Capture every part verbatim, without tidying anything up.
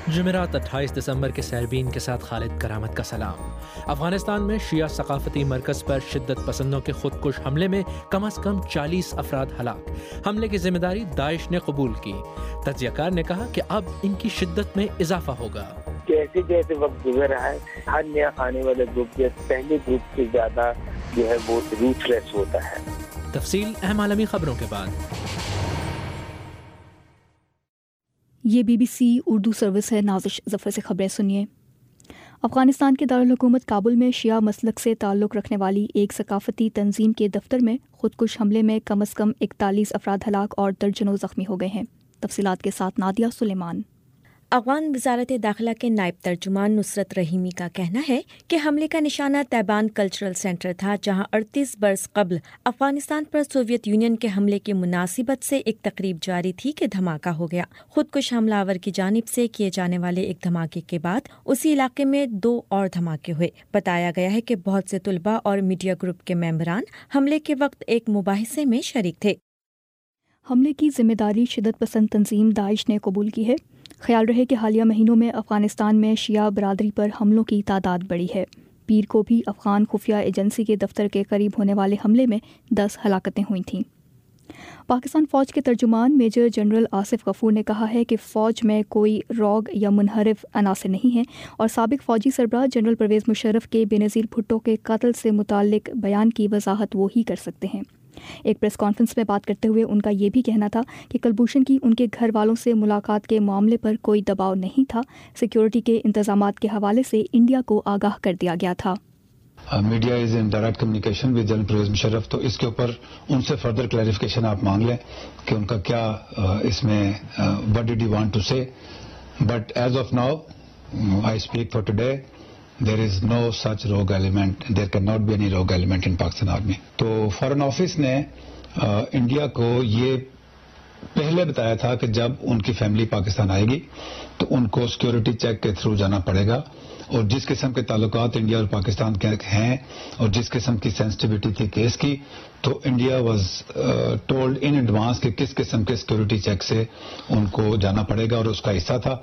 جمعرات اٹھائیس دسمبر کے سیربین کے ساتھ خالد کرامت کا سلام۔ افغانستان میں شیعہ ثقافتی مرکز پر شدت پسندوں کے خودکش حملے میں کم از کم چالیس افراد ہلاک۔ حملے کی ذمہ داری داعش نے قبول کی۔ تجزیہ کار نے کہا کہ اب ان کی شدت میں اضافہ ہوگا۔ جیسے جیسے وقت گزر رہا ہے، ہر نیا آنے والے گروپ یا پہلے گروپ سے زیادہ جو ہے وہ روتھلیس ہوتا ہے۔ تفصیل اہم عالمی خبروں کے بعد۔ یہ B B C Urdu service ہے، نازش ظفر سے خبریں سنیے۔ افغانستان کے دارالحکومت کابل میں شیعہ مسلک سے تعلق رکھنے والی ایک ثقافتی تنظیم کے دفتر میں خودکش حملے میں کم از کم اکتالیس افراد ہلاک اور درجنوں زخمی ہو گئے ہیں۔ تفصیلات کے ساتھ نادیہ سلیمان۔ افغان وزارت داخلہ کے نائب ترجمان نصرت رحیمی کا کہنا ہے کہ حملے کا نشانہ تیبان کلچرل سینٹر تھا، جہاں اڑتیس برس قبل افغانستان پر سوویت یونین کے حملے کی مناسبت سے ایک تقریب جاری تھی کہ دھماکہ ہو گیا۔ خودکش حملہ آور کی جانب سے کیے جانے والے ایک دھماکے کے بعد اسی علاقے میں دو اور دھماکے ہوئے۔ بتایا گیا ہے کہ بہت سے طلباء اور میڈیا گروپ کے ممبران حملے کے وقت ایک مباحثے میں شریک تھے۔ حملے کی ذمہ داری شدت پسند تنظیم داعش نے قبول کی ہے۔ خیال رہے کہ حالیہ مہینوں میں افغانستان میں شیعہ برادری پر حملوں کی تعداد بڑھی ہے۔ پیر کو بھی افغان خفیہ ایجنسی کے دفتر کے قریب ہونے والے حملے میں دس ہلاکتیں ہوئی تھیں۔ پاکستان فوج کے ترجمان میجر جنرل آصف غفور نے کہا ہے کہ فوج میں کوئی روگ یا منحرف عناصر نہیں ہیں اور سابق فوجی سربراہ جنرل پرویز مشرف کے بے نظیر بھٹو کے قتل سے متعلق بیان کی وضاحت وہی کر سکتے ہیں۔ ایک پریس کانفرنس میں بات کرتے ہوئے ان کا یہ بھی کہنا تھا کہ کلبھوشن کی ان کے گھر والوں سے ملاقات کے معاملے پر کوئی دباؤ نہیں تھا، سیکیورٹی کے انتظامات کے حوالے سے انڈیا کو آگاہ کر دیا گیا تھا۔ Media is in direct communication with general Pervez Musharraf, تو اس کے اوپر ان سے فردر کلیریفیکیشن آپ مانگ لیں کہ ان کا کیا اس میں what did you want to سے، but as of now I speak for today there is no such rogue element, there cannot be any rogue element in Pakistan Army۔ تو فارن آفس نے انڈیا کو یہ پہلے بتایا تھا کہ جب ان کی فیملی پاکستان آئے گی تو ان کو سیکیورٹی چیک کے تھرو جانا پڑے گا، اور جس قسم کے تعلقات انڈیا اور پاکستان کے ہیں اور جس قسم کی سینسٹیوٹی تھی کیس کی، تو India was told in advance کہ کس قسم کے سیکیورٹی چیک سے ان کو جانا پڑے گا، اور اس کا حصہ تھا۔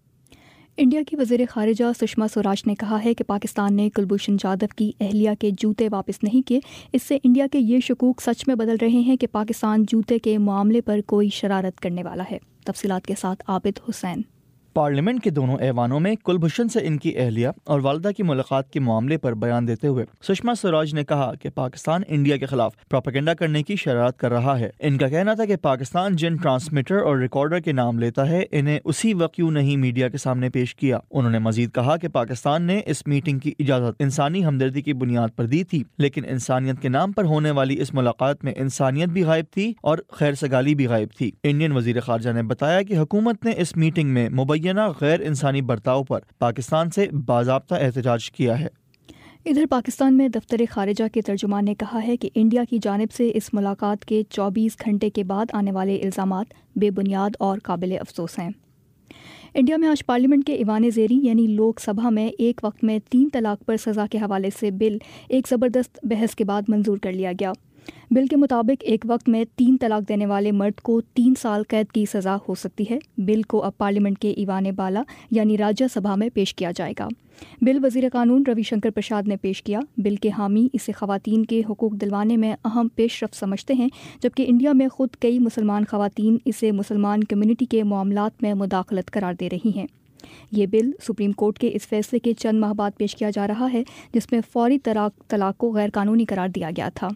انڈیا کی وزیر خارجہ سشما سوراج نے کہا ہے کہ پاکستان نے کلبھوشن جادھو کی اہلیہ کے جوتے واپس نہیں کیے، اس سے انڈیا کے یہ شکوک سچ میں بدل رہے ہیں کہ پاکستان جوتے کے معاملے پر کوئی شرارت کرنے والا ہے۔ تفصیلات کے ساتھ عابد حسین۔ پارلیمنٹ کے دونوں ایوانوں میں کلبھوشن سے ان کی اہلیہ اور والدہ کی ملاقات کے معاملے پر بیان دیتے ہوئے سشما سوراج نے کہا کہ پاکستان انڈیا کے خلاف پروپیگنڈا کرنے کی شرارت کر رہا ہے۔ ان کا کہنا تھا کہ پاکستان جن ٹرانسمیٹر اور ریکارڈر کے نام لیتا ہے انہیں اسی وقت کیوں نہیں میڈیا کے سامنے پیش کیا۔ انہوں نے مزید کہا کہ پاکستان نے اس میٹنگ کی اجازت انسانی ہمدردی کی بنیاد پر دی تھی، لیکن انسانیت کے نام پر ہونے والی اس ملاقات میں انسانیت بھی غائب تھی اور خیر سگالی بھی غائب تھی۔ انڈین وزیر خارجہ نے بتایا کہ حکومت نے اس میٹنگ میں مبینہ غیر انسانی برتاؤ پر پاکستان سے باضابطہ احتجاج کیا ہے۔ ادھر پاکستان میں دفتر خارجہ کے ترجمان نے کہا ہے کہ انڈیا کی جانب سے اس ملاقات کے چوبیس گھنٹے کے بعد آنے والے الزامات بے بنیاد اور قابل افسوس ہیں۔ انڈیا میں آج پارلیمنٹ کے ایوان زیریں یعنی لوک سبھا میں ایک وقت میں تین طلاق پر سزا کے حوالے سے بل ایک زبردست بحث کے بعد منظور کر لیا گیا۔ بل کے مطابق ایک وقت میں تین طلاق دینے والے مرد کو تین سال قید کی سزا ہو سکتی ہے۔ بل کو اب پارلیمنٹ کے ایوان بالا یعنی راجیہ سبھا میں پیش کیا جائے گا۔ بل وزیر قانون روی شنکر پرساد نے پیش کیا۔ بل کے حامی اسے خواتین کے حقوق دلوانے میں اہم پیش رفت سمجھتے ہیں، جبکہ انڈیا میں خود کئی مسلمان خواتین اسے مسلمان کمیونٹی کے معاملات میں مداخلت قرار دے رہی ہیں۔ یہ بل سپریم کورٹ کے اس فیصلے کے چند ماہ بعد پیش کیا جا رہا ہے جس میں فوری طلاق کو غیر قانونی قرار دیا گیا تھا۔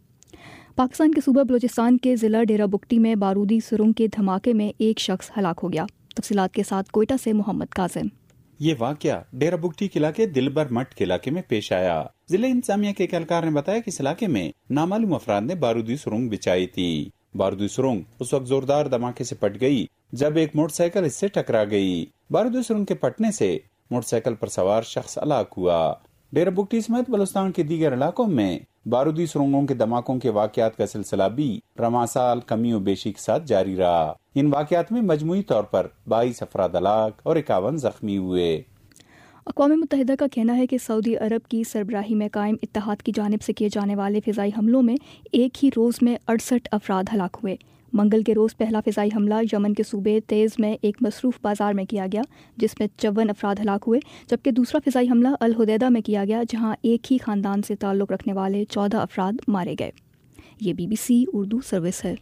پاکستان کے صوبہ بلوچستان کے ضلع ڈیرہ بگٹی میں بارودی سرنگ کے دھماکے میں ایک شخص ہلاک ہو گیا۔ تفصیلات کے ساتھ کوئٹہ سے محمد کاظم۔ یہ واقعہ ڈیرہ بگٹی کے علاقے دلبر مٹ کے علاقے میں پیش آیا۔ ضلع انتظامیہ کے اہلکار نے بتایا کہ اس علاقے میں نامعلوم افراد نے بارودی سرنگ بچائی تھی۔ بارودی سرنگ اس وقت زوردار دھماکے سے پٹ گئی جب ایک موٹر سائیکل اس سے ٹکرا گئی۔ بارودی سرنگ کے پٹنے سے موٹر سائیکل پر سوار شخص ہلاک ہوا۔ ڈیرہ بگٹی سمیت بلوچستان کے دیگر علاقوں میں بارودی سرنگوں کے دھماکوں کے واقعات کا سلسلہ بھی رواں سال کمی و بیشی کے ساتھ جاری رہا۔ ان واقعات میں مجموعی طور پر بائیس افراد ہلاک اور اکاون زخمی ہوئے۔ اقوام متحدہ کا کہنا ہے کہ سعودی عرب کی سربراہی میں قائم اتحاد کی جانب سے کیے جانے والے فضائی حملوں میں ایک ہی روز میں اڑسٹھ افراد ہلاک ہوئے۔ منگل کے روز پہلا فضائی حملہ یمن کے صوبے تیز میں ایک مصروف بازار میں کیا گیا جس میں چون افراد ہلاک ہوئے، جبکہ دوسرا فضائی حملہ الحدیدہ میں کیا گیا جہاں ایک ہی خاندان سے تعلق رکھنے والے چودہ افراد مارے گئے۔ یہ B B C Urdu service ہے۔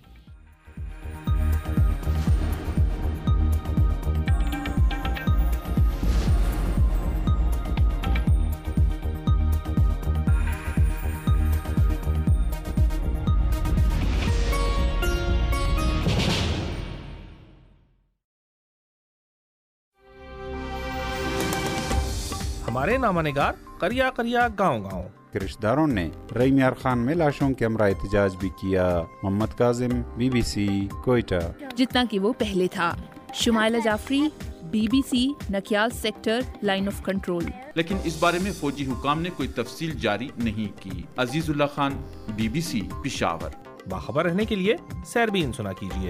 ہمارے نامہ نگار کریا کریا گاؤں گاؤں کے رشتہ داروں نے رئی میار خان میں لاشوں کے ہمراہ احتجاج بھی کیا۔ Muhammad Kazim, B B C, Quetta. جتنا کہ وہ پہلے تھا۔ Shumaila Jafri, B B C, Nikyal sector, line of control. لیکن اس بارے میں فوجی حکام نے کوئی تفصیل جاری نہیں کی۔ Aziz Ullah Khan, B B C, Peshawar. باخبر رہنے کے لیے سیربین سنا کیجیے۔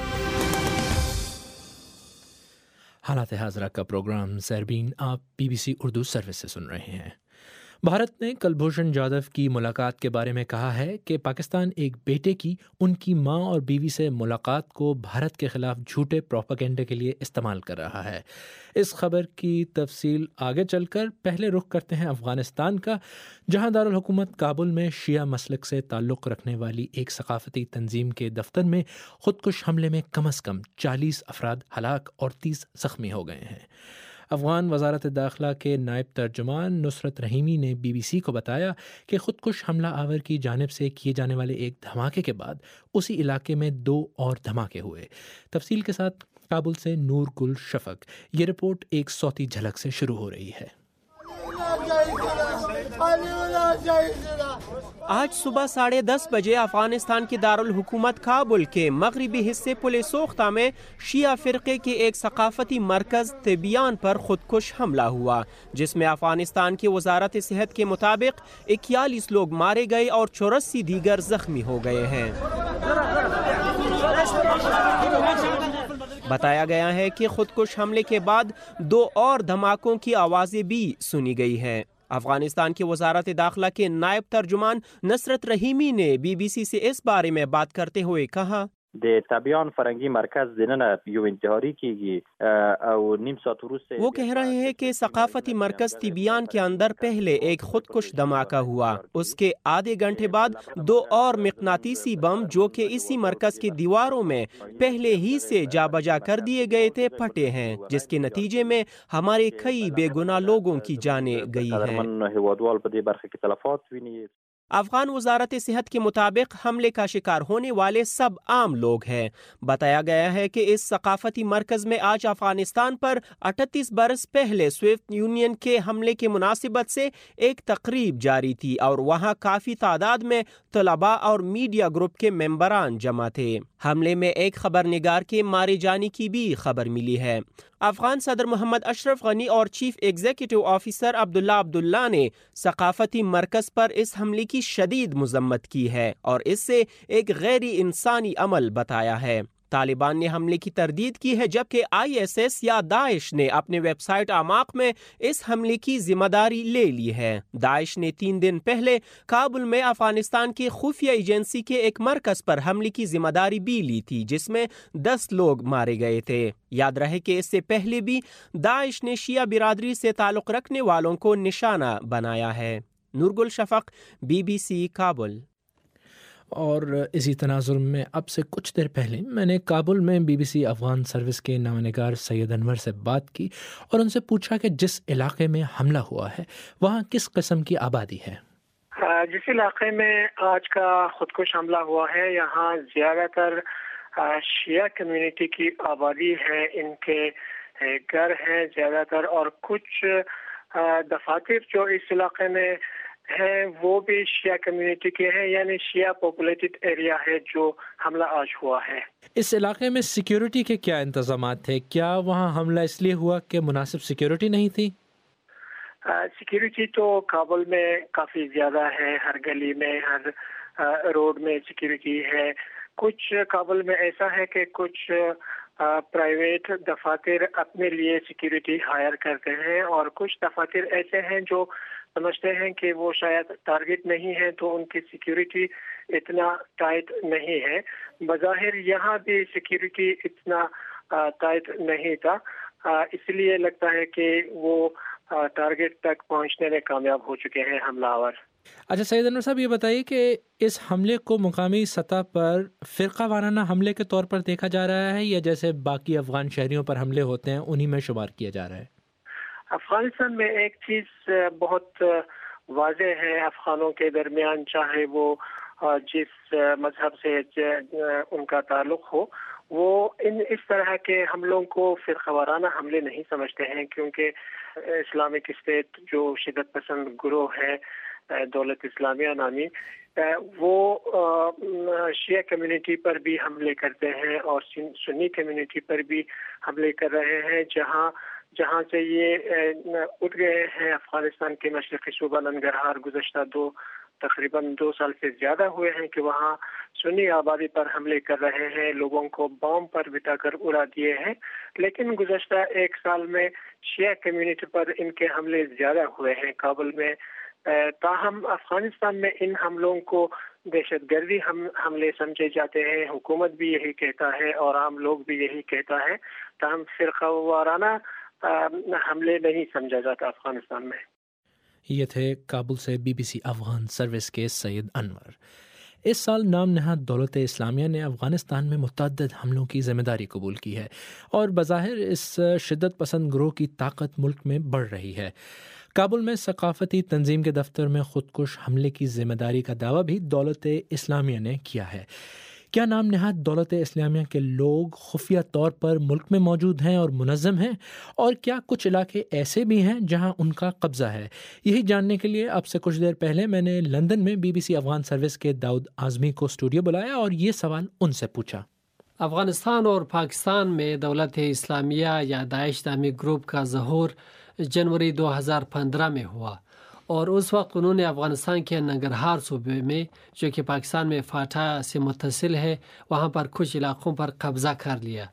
حالات حاضرہ کا پروگرام سیربین آپ B B C Urdu service سے سن رہے ہیں۔ بھارت نے کلبھوشن جادھو کی ملاقات کے بارے میں کہا ہے کہ پاکستان ایک بیٹے کی ان کی ماں اور بیوی سے ملاقات کو بھارت کے خلاف جھوٹے پروپیگنڈے کے لیے استعمال کر رہا ہے۔ اس خبر کی تفصیل آگے چل کر پہلے رخ کرتے ہیں افغانستان کا، جہاں دارالحکومت کابل میں شیعہ مسلک سے تعلق رکھنے والی ایک ثقافتی تنظیم کے دفتر میں خودکش حملے میں کم از کم چالیس افراد ہلاک اور تیس زخمی ہو گئے ہیں۔ افغان وزارت داخلہ کے نائب ترجمان نصرت رحیمی نے بی بی سی کو بتایا کہ خودکش حملہ آور کی جانب سے کیے جانے والے ایک دھماکے کے بعد اسی علاقے میں دو اور دھماکے ہوئے۔ تفصیل کے ساتھ کابل سے نور گل شفق۔ یہ رپورٹ ایک صوتی جھلک سے شروع ہو رہی ہے۔ آج صبح ساڑھے دس بجے افغانستان کے دارالحکومت کابل کے مغربی حصے پل سوختہ میں شیعہ فرقے کے ایک ثقافتی مرکز تبیان پر خودکش حملہ ہوا، جس میں افغانستان کی وزارت صحت کے مطابق اکیالیس لوگ مارے گئے اور چوراسی دیگر زخمی ہو گئے ہیں۔ بتایا گیا ہے کہ خودکش حملے کے بعد دو اور دھماکوں کی آوازیں بھی سنی گئی ہیں۔ افغانستان کی وزارت داخلہ کے نائب ترجمان نصرت رحیمی نے بی بی سی سے اس بارے میں بات کرتے ہوئے کہا، وہ کہہ رہے ہیں کہ ثقافتی مرکز تبیان کے اندر پہلے ایک خودکش دھماکہ ہوا، اس کے آدھے گھنٹے بعد دو اور مقناطیسی بم جو کہ اسی مرکز کی دیواروں میں پہلے ہی سے جا بجا کر دیے گئے تھے پھٹے ہیں، جس کے نتیجے میں ہمارے کئی بے گناہ لوگوں کی جانیں گئی ہیں۔ افغان وزارت صحت کے مطابق حملے کا شکار ہونے والے سب عام لوگ ہیں۔ بتایا گیا ہے کہ اس ثقافتی مرکز میں آج افغانستان پر اٹھتیس برس پہلے سوویت یونین کے حملے کی مناسبت سے ایک تقریب جاری تھی اور وہاں کافی تعداد میں طلباء اور میڈیا گروپ کے ممبران جمع تھے۔ حملے میں ایک خبر نگار کے مارے جانے کی بھی خبر ملی ہے۔ افغان صدر محمد اشرف غنی اور chief executive officer Abdullah Abdullah نے ثقافتی مرکز پر اس حملے کی شدید مذمت کی ہے اور اس سے ایک غیر انسانی عمل بتایا ہے۔ طالبان نے حملے کی تردید کی ہے، جبکہ آئی ایس ایس یا داعش نے اپنے ویب سائٹ اعماق میں اس حملے کی ذمہ داری لے لی ہے۔ داعش نے تین دن پہلے کابل میں افغانستان کی خفیہ ایجنسی کے ایک مرکز پر حملے کی ذمہ داری بھی لی تھی، جس میں دس لوگ مارے گئے تھے۔ یاد رہے کہ اس سے پہلے بھی داعش نے شیعہ برادری سے تعلق رکھنے والوں کو نشانہ بنایا ہے۔ Noorgul Shafaq, B B C, Kabul. اور اسی تناظر میں اب سے کچھ دیر پہلے میں نے کابل میں B B C Afghan service کے نامہ نگار سید انور سے بات کی اور ان سے پوچھا کہ جس علاقے میں حملہ ہوا ہے وہاں کس قسم کی آبادی ہے۔ جس علاقے میں آج کا خودکش حملہ ہوا ہے یہاں زیادہ تر شیعہ کمیونٹی کی آبادی ہے، ان کے گھر ہیں زیادہ تر، اور کچھ دفاتر جو اس علاقے میں ہیں وہ بھی شیعہ کمیونٹی کے ہیں، یعنی شیعہ پاپولیٹڈ ایریا ہے جو حملہ آج ہوا ہے۔ اس علاقے میں سیکیورٹی کے کیا انتظامات تھے؟ کیا وہاں حملہ اس لیے ہوا کہ مناسب سیکیورٹی نہیں تھی؟ سیکیورٹی تو کابل میں کافی زیادہ ہے، ہر گلی میں، ہر روڈ میں سیکیورٹی ہے۔ کچھ کابل میں ایسا ہے کہ کچھ پرائیویٹ دفاتر اپنے لیے سیکیورٹی ہائر کرتے ہیں اور کچھ دفاتر ایسے ہیں جو سمجھتے ہیں کہ وہ شاید ٹارگٹ نہیں ہے تو ان کی سیکیورٹی اتنا ٹائٹ نہیں ہے۔ بظاہر یہاں بھی سیکیورٹی اتنا ٹائٹ نہیں تھا، اس لیے لگتا ہے کہ وہ ٹارگٹ تک پہنچنے میں کامیاب ہو چکے ہیں حملہ آور۔ اچھا سید انور صاحب، یہ بتائیے کہ اس حملے کو مقامی سطح پر فرقہ وارانہ حملے کے طور پر دیکھا جا رہا ہے یا جیسے باقی افغان شہریوں پر حملے ہوتے ہیں انہی میں شمار کیا جا رہا ہے؟ افغانستان میں ایک چیز بہت واضح ہے افغانوں کے درمیان، چاہے وہ جس مذہب سے ان کا تعلق ہو، وہ ان اس طرح کے حملوں کو فرقہ وارانہ حملے نہیں سمجھتے ہیں، کیونکہ اسلامک اسٹیٹ جو شدت پسند گروہ ہے دولت اسلامیہ نامی، وہ شیعہ کمیونٹی پر بھی حملے کرتے ہیں اور سنی کمیونٹی پر بھی حملے کر رہے ہیں، جہاں جہاں سے یہ اٹھ گئے ہیں افغانستان کے مشرقی صوبہ ننگرہار گزشتہ دو تقریباً دو سال سے زیادہ ہوئے ہیں کہ وہاں سنی آبادی پر حملے کر رہے ہیں، لوگوں کو بام پر بٹا کر اڑا دیے ہیں، لیکن گزشتہ ایک سال میں شیعہ کمیونٹی پر ان کے حملے زیادہ ہوئے ہیں کابل میں۔ تاہم افغانستان میں ان حملوں کو دہشت گردی حملے سمجھے جاتے ہیں، حکومت بھی یہی کہتا ہے اور عام لوگ بھی یہی کہتا ہے، تاہم فرقہ وارانہ حملے نہیں سمجھا جاتا افغانستان میں۔ یہ تھے کابل سے B B C Afghan service کے سید انور۔ اس سال نام نہاد دولت اسلامیہ نے افغانستان میں متعدد حملوں کی ذمہ داری قبول کی ہے اور بظاہر اس شدت پسند گروہ کی طاقت ملک میں بڑھ رہی ہے۔ کابل میں ثقافتی تنظیم کے دفتر میں خودکش حملے کی ذمہ داری کا دعویٰ بھی دولت اسلامیہ نے کیا ہے۔ کیا نام نہاد دولت اسلامیہ کے لوگ خفیہ طور پر ملک میں موجود ہیں اور منظم ہیں، اور کیا کچھ علاقے ایسے بھی ہیں جہاں ان کا قبضہ ہے؟ یہی جاننے کے لیے اب سے کچھ دیر پہلے میں نے لندن میں B B C Afghan service کے داؤد اعظمی کو اسٹوڈیو بلایا اور یہ سوال ان سے پوچھا۔ افغانستان اور پاکستان میں دولت اسلامیہ یا داعش نامی گروپ کا ظہور جنوری دو ہزار پندرہ میں ہوا، اور اس وقت انہوں نے افغانستان کے ننگرہار صوبے میں جو کہ پاکستان میں فاٹا سے متصل ہے وہاں پر کچھ علاقوں پر قبضہ کر لیا۔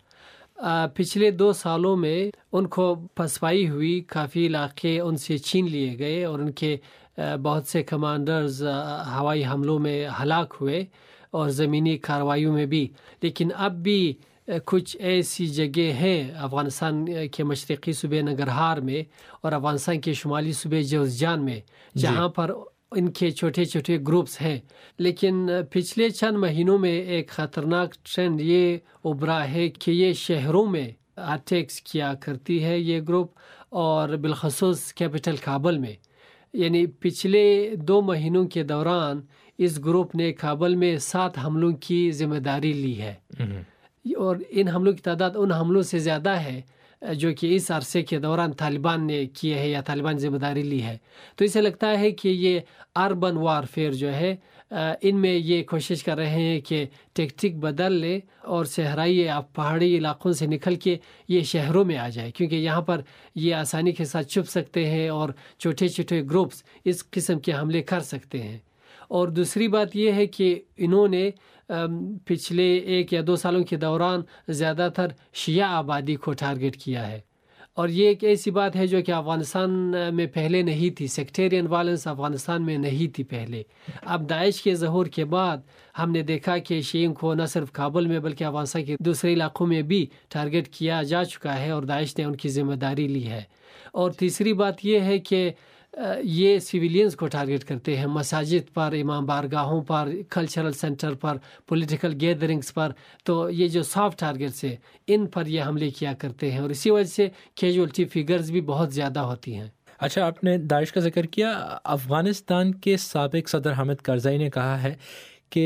پچھلے دو سالوں میں ان کو پسپائی ہوئی، کافی علاقے ان سے چھین لیے گئے اور ان کے بہت سے کمانڈرز ہوائی حملوں میں ہلاک ہوئے اور زمینی کارروائیوں میں بھی، لیکن اب بھی کچھ ایسی جگہ ہیں افغانستان کے مشرقی صوبے ننگرہار میں اور افغانستان کے شمالی صوبے جوزجان میں جہاں پر ان کے چھوٹے چھوٹے گروپس ہیں، لیکن پچھلے چند مہینوں میں ایک خطرناک ٹرینڈ یہ ابھرا ہے کہ یہ شہروں میں اٹیکس کیا کرتی ہے یہ گروپ، اور بالخصوص کیپٹل کابل میں۔ یعنی پچھلے دو مہینوں کے دوران اس گروپ نے کابل میں سات حملوں کی ذمہ داری لی ہے، اور ان حملوں کی تعداد ان حملوں سے زیادہ ہے جو کہ اس عرصے کے دوران طالبان نے کیے ہیں یا طالبان ذمہ داری لی ہے۔ تو اسے لگتا ہے کہ یہ اربن وارفیئر جو ہے ان میں یہ کوشش کر رہے ہیں کہ ٹیکٹک بدل لے اور صحرائی پہاڑی علاقوں سے نکل کے یہ شہروں میں آ جائے، کیونکہ یہاں پر یہ آسانی کے ساتھ چھپ سکتے ہیں اور چھوٹے چھوٹے گروپس اس قسم کے حملے کر سکتے ہیں۔ اور دوسری بات یہ ہے کہ انہوں نے پچھلے ایک یا دو سالوں کے دوران زیادہ تر شیعہ آبادی کو ٹارگٹ کیا ہے، اور یہ ایک ایسی بات ہے جو کہ افغانستان میں پہلے نہیں تھی۔ سیکٹیرین وائلنس افغانستان میں نہیں تھی پہلے۔ اب داعش کے ظہور کے بعد ہم نے دیکھا کہ شیعوں کو نہ صرف کابل میں بلکہ افغانستان کے دوسرے علاقوں میں بھی ٹارگٹ کیا جا چکا ہے اور داعش نے ان کی ذمہ داری لی ہے۔ اور تیسری بات یہ ہے کہ یہ سویلینز کو ٹارگٹ کرتے ہیں، مساجد پر، امام بارگاہوں پر، کلچرل سینٹر پر، پولیٹیکل گیدرنگز پر، تو یہ جو سافٹ ٹارگٹس ہیں ان پر یہ حملے کیا کرتے ہیں، اور اسی وجہ سے کیجولٹی فگرز بھی بہت زیادہ ہوتی ہیں۔ اچھا، آپ نے داعش کا ذکر کیا۔ افغانستان کے سابق صدر حامد کرزئی نے کہا ہے کہ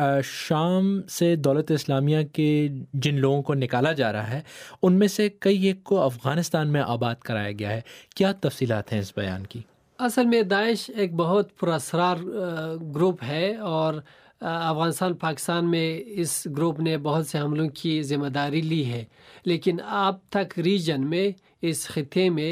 شام سے دولت اسلامیہ کے جن لوگوں کو نکالا جا رہا ہے ان میں سے کئی ایک کو افغانستان میں آباد کرایا گیا ہے۔ کیا تفصیلات ہیں اس بیان کی؟ اصل میں داعش ایک بہت پراسرار گروپ ہے، اور افغانستان پاکستان میں اس گروپ نے بہت سے حملوں کی ذمہ داری لی ہے، لیکن اب تک ریجن میں اس خطے میں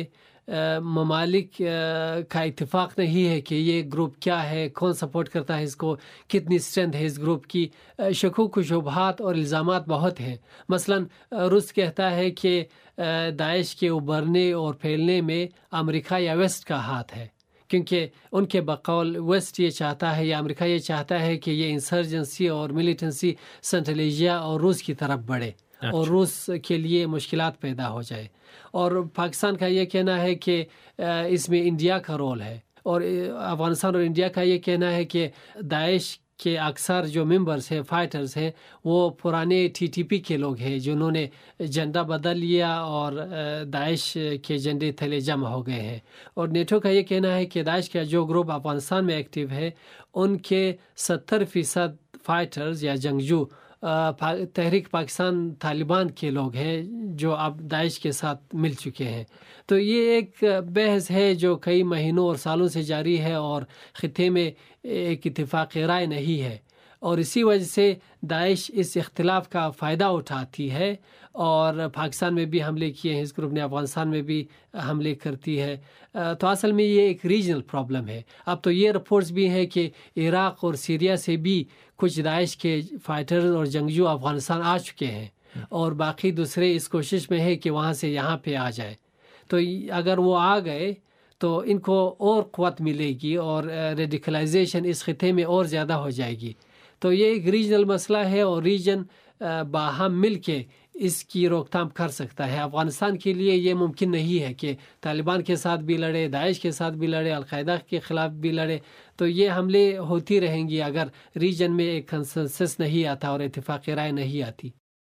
ممالک کا اتفاق نہیں ہے کہ یہ گروپ کیا ہے، کون سپورٹ کرتا ہے اس کو، کتنی اسٹرینتھ ہے اس گروپ کی۔ شکوک و شبہات اور الزامات بہت ہیں۔ مثلا روس کہتا ہے کہ داعش کے ابھرنے اور پھیلنے میں امریکہ یا ویسٹ کا ہاتھ ہے، کیونکہ ان کے بقول ویسٹ یہ چاہتا ہے یا امریکہ یہ چاہتا ہے کہ یہ انسرجنسی اور ملیٹنسی سنٹرل ایشیا اور روس کی طرف بڑھے اور روس کے لیے مشکلات پیدا ہو جائے. اور پاکستان کا یہ کہنا ہے کہ اس میں انڈیا کا رول ہے، اور افغانستان اور انڈیا کا یہ کہنا ہے کہ داعش کے اکثر جو ممبرز ہیں، فائٹرز ہیں، وہ پرانے ٹی ٹی پی کے لوگ ہیں جنہوں نے جھنڈا بدل لیا اور داعش کے جھنڈے تلے جمع ہو گئے ہیں. اور نیٹو کا یہ کہنا ہے کہ داعش کا جو گروپ افغانستان میں ایکٹیو ہے ان کے ستر فیصد فائٹرز یا جنگجو تحریک پاکستان طالبان کے لوگ ہیں جو اب داعش کے ساتھ مل چکے ہیں. تو یہ ایک بحث ہے جو کئی مہینوں اور سالوں سے جاری ہے اور خطے میں ایک اتفاق رائے نہیں ہے، اور اسی وجہ سے داعش اس اختلاف کا فائدہ اٹھاتی ہے اور پاکستان میں بھی حملے کیے ہیں، اس گروپ نے افغانستان میں بھی حملے کرتی ہے. تو اصل میں یہ ایک ریجنل پرابلم ہے. اب تو یہ رپورٹس بھی ہیں کہ عراق اور سیریا سے بھی کچھ داعش کے فائٹرز اور جنگجو افغانستان آ چکے ہیں، اور باقی دوسرے اس کوشش میں ہے کہ وہاں سے یہاں پہ آ جائے. تو اگر وہ آ گئے تو ان کو اور قوت ملے گی اور ریڈیکلائزیشن اس خطے میں اور زیادہ ہو جائے گی. تو یہ ایک ریجنل مسئلہ ہے اور ریجن باہم مل کے اس کی روک تھام کر سکتا ہے. افغانستان کے لیے یہ ممکن نہیں ہے کہ طالبان کے ساتھ بھی لڑے، داعش کے ساتھ بھی لڑے، القاعدہ کے خلاف بھی لڑے. تو یہ حملے ہوتی رہیں گی اگر ریجن میں ایک کنسنسس نہیں آتا اور اتفاق رائے نہیں آتی.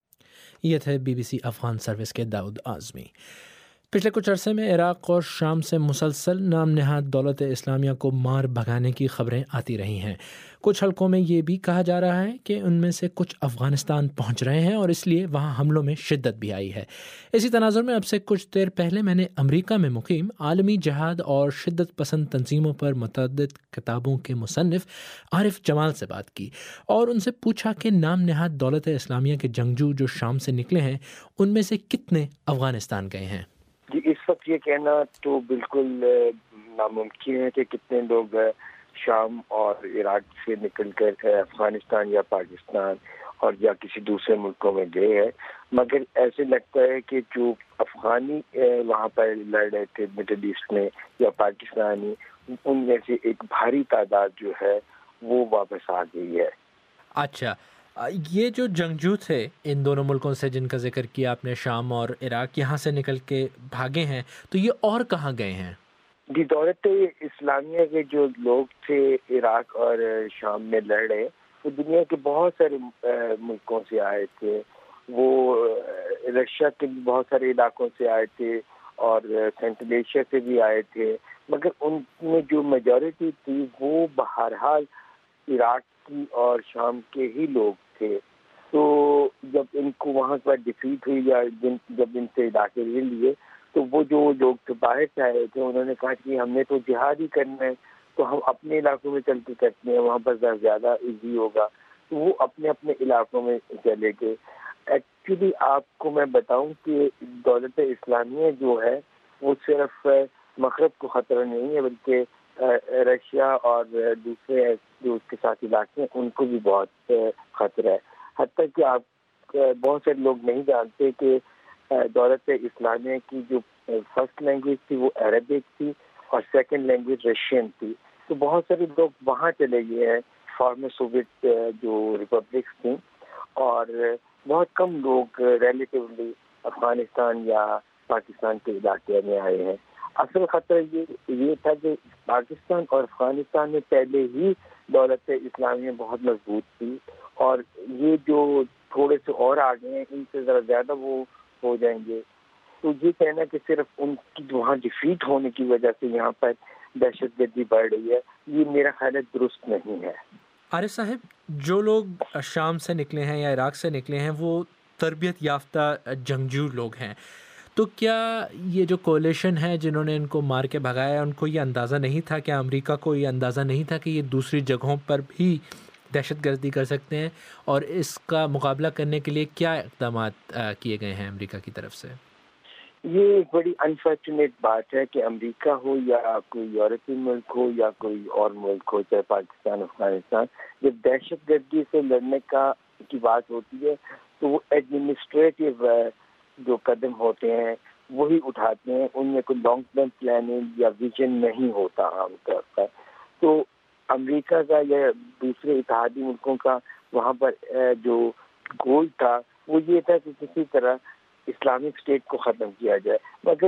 یہ تھے B B C Afghan service کے داؤد اعظمی. پچھلے کچھ عرصے میں عراق اور شام سے مسلسل نام نہاد دولت اسلامیہ کو مار بھگانے کی خبریں آتی رہی ہیں. کچھ حلقوں میں یہ بھی کہا جا رہا ہے کہ ان میں سے کچھ افغانستان پہنچ رہے ہیں اور اس لیے وہاں حملوں میں شدت بھی آئی ہے. اسی تناظر میں اب سے کچھ دیر پہلے میں نے امریکہ میں مقیم عالمی جہاد اور شدت پسند تنظیموں پر متعدد کتابوں کے مصنف عارف جمال سے بات کی اور ان سے پوچھا کہ نام نہاد دولت اسلامیہ کے جنگجو جو شام سے نکلے ہیں ان میں سے کتنے افغانستان گئے ہیں. جی اس وقت یہ کہنا تو بالکل ناممکن ہے کہ کتنے لوگ شام اور عراق سے نکل کر افغانستان یا پاکستان اور یا کسی دوسرے ملکوں میں گئے ہیں، مگر ایسے لگتا ہے کہ جو افغانی وہاں پر لڑ رہے تھے مڈل ایسٹ میں یا پاکستانی، ان میں سے ایک بھاری تعداد جو ہے وہ واپس آ گئی ہے. اچھا، یہ جو جنگجو تھے ان دونوں ملکوں سے جن کا ذکر کیا آپ نے، شام اور عراق، یہاں سے نکل کے بھاگے ہیں تو یہ اور کہاں گئے ہیں؟ جی دولت اسلامیہ کے جو لوگ تھے عراق اور شام میں لڑ رہے وہ دنیا کے بہت سارے ملکوں سے آئے تھے. وہ رشیا کے بہت سارے علاقوں سے آئے تھے اور سینٹرل ایشیا سے بھی آئے تھے، مگر ان میں جو میجورٹی تھی وہ بہرحال عراق کی اور شام کے ہی لوگ تھے. تو جب ان کو وہاں پر ڈیفیٹ ہوئی یا جب ان سے علاقے لے لیے تو وہ جو لوگ باہر سے آئے تھے انہوں نے کہا کہ ہم نے تو جہاد ہی کرنا ہے تو ہم اپنے علاقوں میں چل کے کرتے ہیں، وہاں پر زیادہ ایزی ہوگا. تو وہ اپنے اپنے علاقوں میں چلے گئے. ایکچولی آپ کو میں بتاؤں کہ دولت اسلامیہ جو ہے وہ صرف مغرب کو خطرہ نہیں ہے بلکہ رشیا اور دوسرے جو اس کے ساتھ علاقے ہیں ان کو بھی بہت خطرہ ہے. حتیٰ کہ آپ بہت سے لوگ نہیں جانتے کہ دولت اسلامیہ کی جو فرسٹ لینگویج تھی وہ عربک تھی اور سیکنڈ لینگویج رشین تھی. تو بہت سارے لوگ وہاں چلے گئے ہیں فارمر سوویت جو ریپبلکس تھیں، اور بہت کم لوگ ریلیٹیولی افغانستان یا پاکستان کے علاقے میں آئے ہیں. اصل خطرہ یہ یہ تھا کہ پاکستان اور افغانستان میں پہلے ہی دولت اسلامیہ بہت مضبوط تھی، اور یہ جو تھوڑے سے اور آگے ہیں ان سے ذرا زیادہ وہ ہو جائیں گے. تو یہ کہنا کہ صرف ان کی وہاں ڈیفیٹ ہونے کی وجہ سے یہاں پر دہشت گردی بڑھ رہی ہے، یہ میرا خیال ہے درست نہیں ہے. عارف صاحب، جو لوگ شام سے نکلے ہیں یا عراق سے نکلے ہیں وہ تربیت یافتہ جنگجو لوگ ہیں، تو کیا یہ جو کولیشن ہے جنہوں نے ان کو مار کے بھگایا ان کو یہ اندازہ نہیں تھا، کیا امریکہ کو یہ اندازہ نہیں تھا کہ یہ دوسری جگہوں پر بھی دہشت گردی کر سکتے ہیں، اور اس کا مقابلہ کرنے کے لیے کیا اقدامات کیے گئے ہیں امریکہ کی طرف سے؟ یہ ایک بڑی انفارچونیٹ بات ہے کہ امریکہ ہو یا کوئی یورپی ملک ہو یا کوئی اور ملک ہو، چاہے پاکستان افغانستان، جب دہشت گردی سے لڑنے کا کی بات ہوتی ہے تو وہ ایڈمنسٹریٹو جو قدم ہوتے ہیں وہی اٹھاتے ہیں، ان میں کوئی لانگ ٹرم پلاننگ یا ویژن نہیں ہوتا عام طور پر. تو امریکہ کا یا دوسرے اتحادی ملکوں کا وہاں پر جو گول تھا وہ یہ تھا کہ کسی طرح اسلامک اسٹیٹ کو ختم کیا جائے. مگر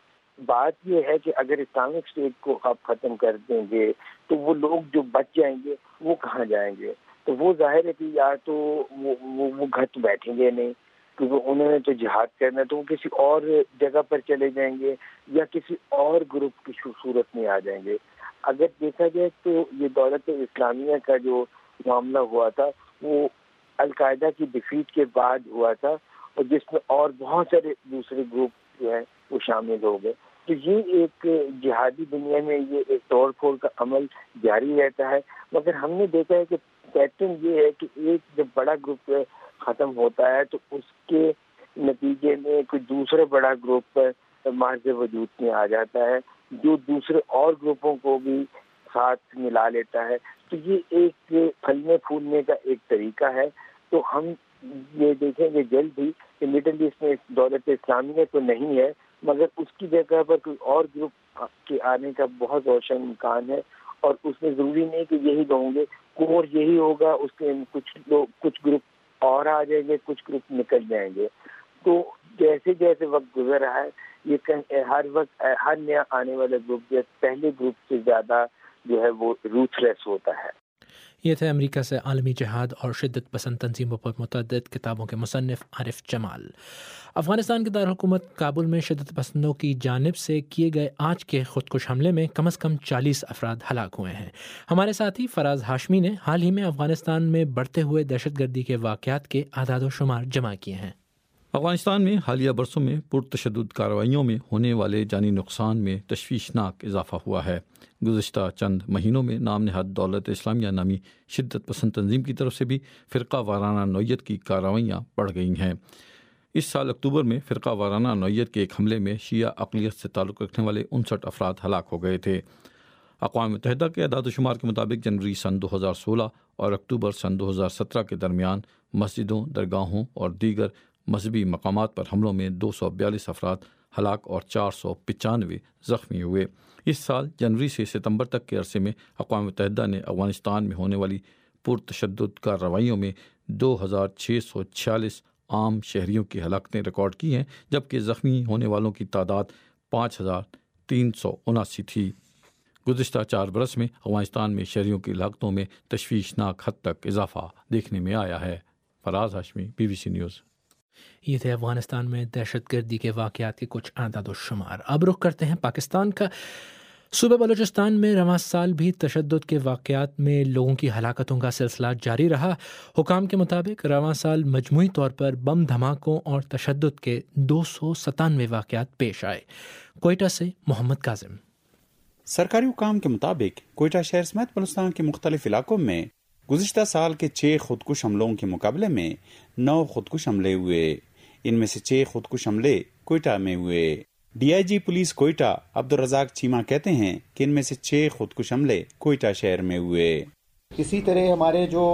بات یہ ہے کہ اگر اسلامک اسٹیٹ کو آپ ختم کر دیں گے تو وہ لوگ جو بچ جائیں گے وہ کہاں جائیں گے؟ تو وہ ظاہر ہے کہ یا تو وہ وہ گھر تو بیٹھیں گے نہیں، کیونکہ انہوں نے تو جہاد کرنا ہے، تو وہ کسی اور جگہ پر چلے جائیں گے یا کسی اور گروپ کی صورت میں آ جائیں گے. اگر دیکھا جائے تو یہ دولت اسلامیہ کا جو معاملہ ہوا تھا وہ القاعدہ کی ڈیفیٹ کے بعد ہوا تھا، اور جس میں اور بہت سارے دوسرے گروپ جو ہیں وہ شامل ہو گئے. تو یہ ایک جہادی دنیا میں یہ ایک توڑ پھوڑ کا عمل جاری رہتا ہے. مگر ہم نے دیکھا ہے کہ پیٹرن یہ ہے کہ ایک جب بڑا گروپ ختم ہوتا ہے تو اس کے نتیجے میں کوئی دوسرا بڑا گروپ مارز وجود میں آ جاتا ہے جو دوسرے اور گروپوں کو بھی ساتھ ملا لیتا ہے. تو یہ ایک پھلنے پھولنے کا ایک طریقہ ہے. تو ہم یہ دیکھیں گے جلد ہی کہ مڈل ایسٹ میں دولت اسلامیہ تو نہیں ہے، مگر اس کی جگہ پر کوئی اور گروپ کے آنے کا بہت روشن امکان ہے. اور اس میں ضروری نہیں کہ یہی ہوں گے، کور یہی ہوگا، اس کے کچھ لوگ کچھ گروپ اور آ جائیں گے، کچھ گروپ نکل جائیں گے. تو جیسے جیسے وقت گزر رہا ہے یہ ہر وقت ہر نیا آنے والا گروپ جو پہلے گروپ سے زیادہ جو ہے وہ روتھلیس ہوتا ہے. یہ تھے امریکہ سے عالمی جہاد اور شدت پسند تنظیموں پر متعدد کتابوں کے مصنف عارف جمال. افغانستان کے دارالحکومت کابل میں شدت پسندوں کی جانب سے کیے گئے آج کے خودکش حملے میں کم از کم چالیس افراد ہلاک ہوئے ہیں. ہمارے ساتھی فراز ہاشمی نے حال ہی میں افغانستان میں بڑھتے ہوئے دہشت گردی کے واقعات کے اعداد و شمار جمع کیے ہیں. افغانستان میں حالیہ برسوں میں پرتشدد کارروائیوں میں ہونے والے جانی نقصان میں تشویشناک اضافہ ہوا ہے. گزشتہ چند مہینوں میں نام نہاد دولت اسلامیہ نامی شدت پسند تنظیم کی طرف سے بھی فرقہ وارانہ نوعیت کی کارروائیاں بڑھ گئی ہیں. اس سال اکتوبر میں فرقہ وارانہ نوعیت کے ایک حملے میں شیعہ اقلیت سے تعلق رکھنے والے انسٹھ افراد ہلاک ہو گئے تھے. اقوام متحدہ کے اعداد و شمار کے مطابق جنوری سن دو ہزار سولہ اور اکتوبر سن دو ہزار سترہ کے درمیان مسجدوں، درگاہوں اور دیگر مذہبی مقامات پر حملوں میں دو سو بیالیس افراد ہلاک اور چار سو پچانوے زخمی ہوئے. اس سال جنوری سے ستمبر تک کے عرصے میں اقوام متحدہ نے افغانستان میں ہونے والی پرتشدد کارروائیوں میں دو ہزار چھ سو چھیالیس عام شہریوں کی ہلاکتیں ریکارڈ کی ہیں، جبکہ زخمی ہونے والوں کی تعداد پانچ ہزار تین سو اناسی تھی. گزشتہ چار برس میں افغانستان میں شہریوں کی ہلاکتوں میں تشویشناک حد تک اضافہ دیکھنے میں آیا ہے. Faraz Hashmi, B B C news. یہ تھے افغانستان میں دہشت گردی کے واقعات کے کچھ اعداد و شمار. اب رخ کرتے ہیں پاکستان کا. صوبہ بلوچستان میں رواں سال بھی تشدد کے واقعات میں لوگوں کی ہلاکتوں کا سلسلہ جاری رہا. حکام کے مطابق رواں سال مجموعی طور پر بم دھماکوں اور تشدد کے دو سو ستانوے واقعات پیش آئے. کوئٹہ سے محمد کاظم. سرکاری حکام کے مطابق کوئٹہ شہر سمیت بلوچستان کے مختلف علاقوں میں گزشتہ سال کے چھ خودکش حملوں کے مقابلے میں نو خودکش حملے ہوئے. ان میں سے چھ خودکش حملے کوئٹہ میں ہوئے. D I G police Quetta Abdul Razzaq Cheema کہتے ہیں کہ ان میں سے چھ خودکش حملے کوئٹہ شہر میں ہوئے. اسی طرح ہمارے جو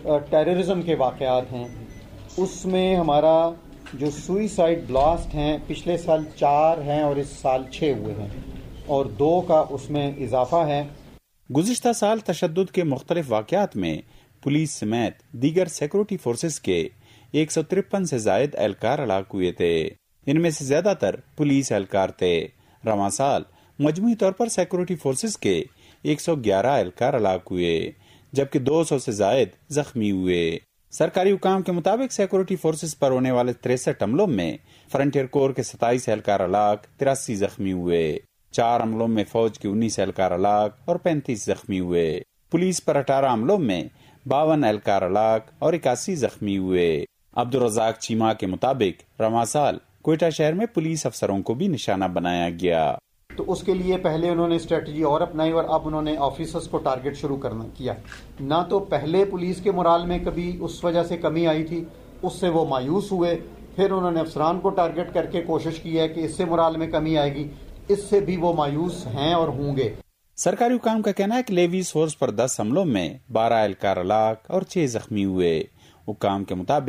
ٹیررزم کے واقعات ہیں اس میں ہمارا جو سوئسائڈ بلاسٹ ہیں پچھلے سال چار ہیں اور اس سال چھ ہوئے ہیں اور دو کا اس میں اضافہ ہے. گزشتہ سال تشدد کے مختلف واقعات میں پولیس سمیت دیگر سیکورٹی فورسز کے ایک سو ترپن سے زائد اہلکار ہلاک ہوئے تھے. ان میں سے زیادہ تر پولیس اہلکار تھے. رواں سال مجموعی طور پر سیکورٹی فورسز کے ایک سو گیارہ اہلکار ہلاک ہوئے جبکہ دو سو سے زائد زخمی ہوئے. سرکاری حکام کے مطابق سیکورٹی فورسز پر ہونے والے تریسٹھ حملوں میں فرنٹیئر کور کے ستائیس اہلکار ہلاک، تراسی زخمی ہوئے. چار حملوں میں فوج کے انیس اہلکار ہلاک اور پینتیس زخمی ہوئے. پولیس پر اٹھارہ حملوں میں باون اہلکار ہلاک اور اکاسی زخمی ہوئے. عبدالرزاق چیمہ کے مطابق رواں سال کوئٹہ شہر میں پولیس افسروں کو بھی نشانہ بنایا گیا. تو اس کے لیے پہلے انہوں نے اسٹریٹجی اور اپنائی اور اب انہوں نے آفیسرز کو ٹارگٹ شروع کرنا کیا. نہ تو پہلے پولیس کے مورال میں کبھی اس وجہ سے کمی آئی تھی، اس سے وہ مایوس ہوئے، پھر انہوں نے افسران کو ٹارگٹ کر کے کوشش کی ہے کہ اس سے مورال میں کمی آئے گی، اس سے بھی وہ مایوس ہیں اور ہوں گے. سرکاری حکام کا کہنا ہے کہ لیویز فورس پر دس حملوں میں بارہ اہلکار ہلاک اور چھ زخمی ہوئے. حکام کے مطابق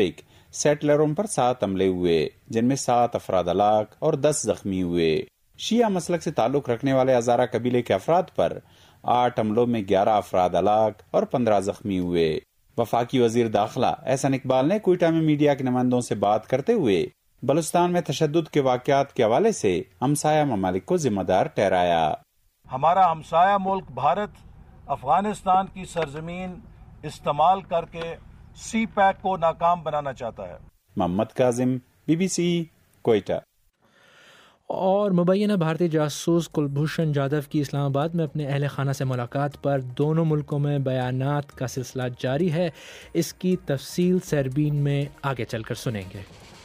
سیٹلروں پر سات حملے ہوئے جن میں سات افراد ہلاک اور دس زخمی ہوئے۔ شیعہ مسلک سے تعلق رکھنے والے ہزارہ قبیلے کے افراد پر آٹھ حملوں میں گیارہ افراد ہلاک اور پندرہ زخمی ہوئے۔ وفاقی وزیر داخلہ احسن اقبال نے کوئٹہ میں میڈیا کے نمائندوں سے بات کرتے ہوئے بلوچستان میں تشدد کے واقعات کے حوالے سے ہمسایہ ممالک کو ذمہ دار ٹھہرایا۔ ہمارا ہمسایہ ملک بھارت افغانستان کی سرزمین استعمال کر کے سی پیک کو ناکام بنانا چاہتا ہے۔ Muhammad Kazim, B B C, Quetta. اور مبینہ بھارتی جاسوس کلبھوشن جادو کی اسلام آباد میں اپنے اہل خانہ سے ملاقات پر دونوں ملکوں میں بیانات کا سلسلہ جاری ہے۔ اس کی تفصیل سیربین میں آگے چل کر سنیں گے۔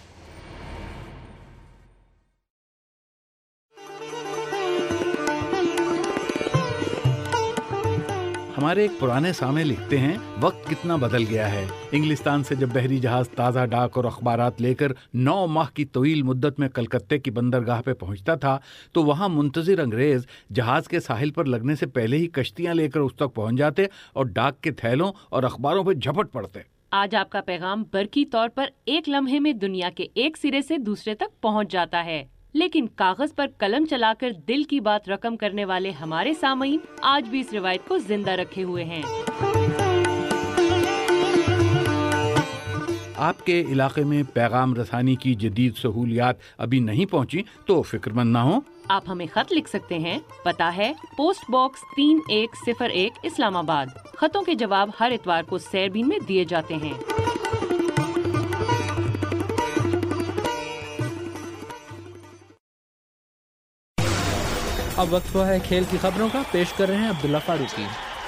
ہمارے ایک پرانے سامع لکھتے ہیں، وقت کتنا بدل گیا ہے۔ انگلستان سے جب بحری جہاز تازہ ڈاک اور اخبارات لے کر نو ماہ کی طویل مدت میں کلکتے کی بندرگاہ پہ پہنچتا تھا تو وہاں منتظر انگریز جہاز کے ساحل پر لگنے سے پہلے ہی کشتیاں لے کر اس تک پہنچ جاتے اور ڈاک کے تھیلوں اور اخباروں پہ جھپٹ پڑتے۔ آج آپ کا پیغام برقی طور پر ایک لمحے میں دنیا کے ایک سرے سے دوسرے تک پہنچ جاتا ہے، لیکن کاغذ پر قلم چلا کر دل کی بات رقم کرنے والے ہمارے سامعین آج بھی اس روایت کو زندہ رکھے ہوئے ہیں۔ آپ کے علاقے میں پیغام رسانی کی جدید سہولیات ابھی نہیں پہنچی تو فکر مند نہ ہو، آپ ہمیں خط لکھ سکتے ہیں۔ پتہ ہے پوسٹ باکس تین ایک صفر ایک اسلام آباد۔ خطوں کے جواب ہر اتوار کو سیربین میں دیے جاتے ہیں۔ اب وقت ہوا ہے کھیل کی خبروں کا، پیش کر رہے ہیں عبداللہ فاروقی۔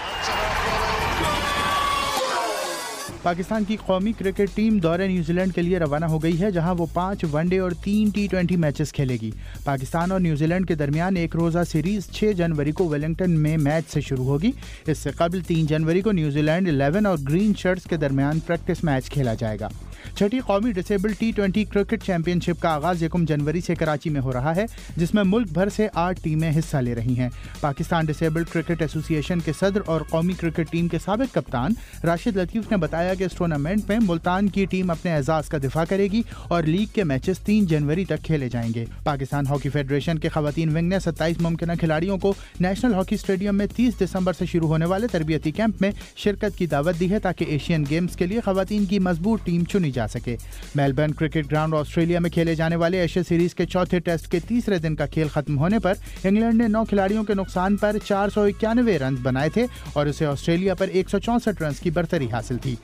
پاکستان کی قومی کرکٹ ٹیم دورہ نیوزی لینڈ کے لیے روانہ ہو گئی ہے، جہاں وہ پانچ ون ڈے اور تین ٹی ٹوینٹی میچز کھیلے گی۔ پاکستان اور نیوزی لینڈ کے درمیان ایک روزہ سیریز چھ جنوری کو ویلنگٹن میں میچ سے شروع ہوگی۔ اس سے قبل تین جنوری کو نیوزی لینڈ الیون اور گرین شرٹس کے درمیان پریکٹس میچ کھیلا جائے گا۔ چھٹی قومی disabled T twenty cricket championship کا آغاز یکم جنوری سے کراچی میں ہو رہا ہے، جس میں ملک بھر سے آٹھ ٹیمیں حصہ لے رہی ہیں۔ پاکستان ڈسیبل کرکٹ ایسوسی ایشن کے صدر اور قومی کرکٹ ٹیم کے سابق کپتان راشد لطیف نے بتایا کہ اس ٹورنامنٹ میں ملتان کی ٹیم اپنے اعزاز کا دفاع کرے گی اور لیگ کے میچز تین جنوری تک کھیلے جائیں گے۔ پاکستان ہاکی فیڈریشن کے خواتین ونگ نے ستائیس ممکنہ کھلاڑیوں کو نیشنل ہاکی اسٹیڈیم میں تیس دسمبر سے شروع ہونے والے تربیتی کیمپ میں شرکت کی دعوت دی ہے تاکہ ایشین گیمز کے لیے خواتین کی مضبوط ٹیم چنی جا سکے۔ میلبرن کرکٹ گراؤنڈ آسٹریلیا میں کھیلے جانے والے ایشیا سیریز کے چوتھے ٹیسٹ کے تیسرے دن کا کھیل ختم ہونے پر انگلینڈ نے نو کھلاڑیوں کے نقصان پر چار سو اکیانوے رنز بنائے تھے اور اسے آسٹریلیا پر ایک سو چونسٹھ رنز کی برتری حاصل تھی۔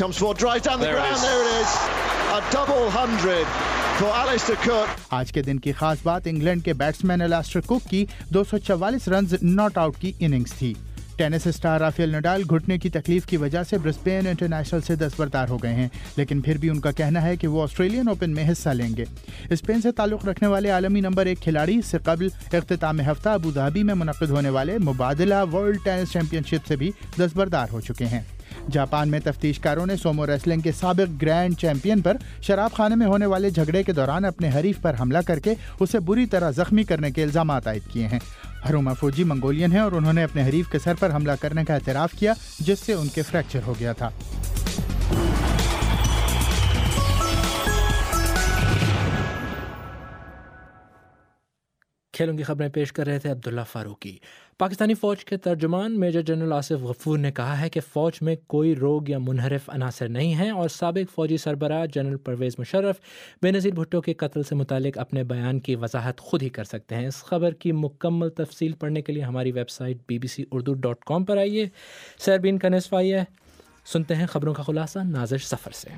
آج کے دن کی خاص بات انگلینڈ کے بیٹسمین الاسٹر کک کی دو سو چوالیس رنز ناٹ آؤٹ کی اننگز تھی۔ ٹینس اسٹار رافیل نڈال گھٹنے کی تکلیف کی وجہ سے برسبین انٹرنیشنل سے دستبردار ہو گئے ہیں، لیکن پھر بھی ان کا کہنا ہے کہ وہ آسٹریلین اوپن میں حصہ لیں گے۔ اسپین سے تعلق رکھنے والے عالمی نمبر ایک کھلاڑی اس سے قبل اختتام ہفتہ ابو ظہبی میں منعقد ہونے والے Mubadala world tennis championship سے بھی دستبردار ہو چکے ہیں۔ جاپان میں تفتیش کاروں نے سومو ریسلنگ کے سابق گرینڈ چیمپئن پر شراب خانے میں ہونے والے جھگڑے کے دوران اپنے حریف پر حملہ کر کے اسے بری طرح زخمی کرنے کے الزامات عائد کیے ہیں۔ ہروما فوجی منگولین ہیں اور انہوں نے اپنے حریف کے سر پر حملہ کرنے کا اعتراف کیا، جس سے ان کے فریکچر ہو گیا تھا۔ کھیلوں کی خبریں پیش کر رہے تھے عبداللہ فاروقی۔ پاکستانی فوج کے ترجمان میجر جنرل آصف غفور نے کہا ہے کہ فوج میں کوئی روگ یا منحرف عناصر نہیں ہیں اور سابق فوجی سربراہ جنرل پرویز مشرف بے نظیر بھٹو کے قتل سے متعلق اپنے بیان کی وضاحت خود ہی کر سکتے ہیں۔ اس خبر کی مکمل تفصیل پڑھنے کے لیے ہماری website B B C Urdu dot com پر آئیے۔ سیربین کا نصف آئی ہے، سنتے ہیں خبروں کا خلاصہ نازش سفر سے۔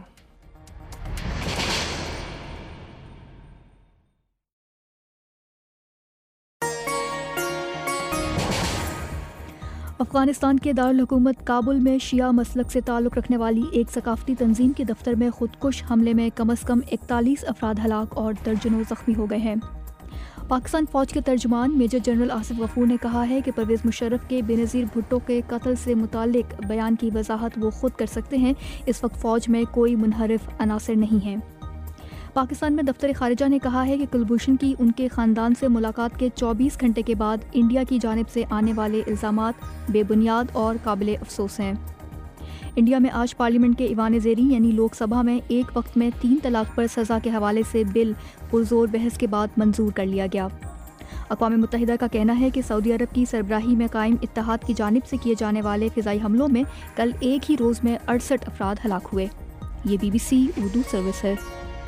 افغانستان کے دارالحکومت کابل میں شیعہ مسلک سے تعلق رکھنے والی ایک ثقافتی تنظیم کے دفتر میں خودکش حملے میں کم از کم اکتالیس افراد ہلاک اور درجنوں زخمی ہو گئے ہیں۔ پاکستان فوج کے ترجمان میجر جنرل آصف غفور نے کہا ہے کہ پرویز مشرف کے بے نظیر بھٹو کے قتل سے متعلق بیان کی وضاحت وہ خود کر سکتے ہیں، اس وقت فوج میں کوئی منحرف عناصر نہیں ہیں۔ پاکستان میں دفتر خارجہ نے کہا ہے کہ کلبھوشن کی ان کے خاندان سے ملاقات کے چوبیس گھنٹے کے بعد انڈیا کی جانب سے آنے والے الزامات بے بنیاد اور قابل افسوس ہیں۔ انڈیا میں آج پارلیمنٹ کے ایوان زیری یعنی لوک سبھا میں ایک وقت میں تین طلاق پر سزا کے حوالے سے بل پرزور بحث کے بعد منظور کر لیا گیا۔ اقوام متحدہ کا کہنا ہے کہ سعودی عرب کی سربراہی میں قائم اتحاد کی جانب سے کیے جانے والے فضائی حملوں میں کل ایک ہی روز میں اڑسٹھ افراد ہلاک ہوئے۔ یہ B B C Urdu service ہے۔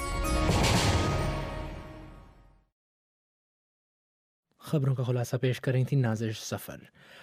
خبروں کا خلاصہ پیش کر رہی تھی نازش ظفر۔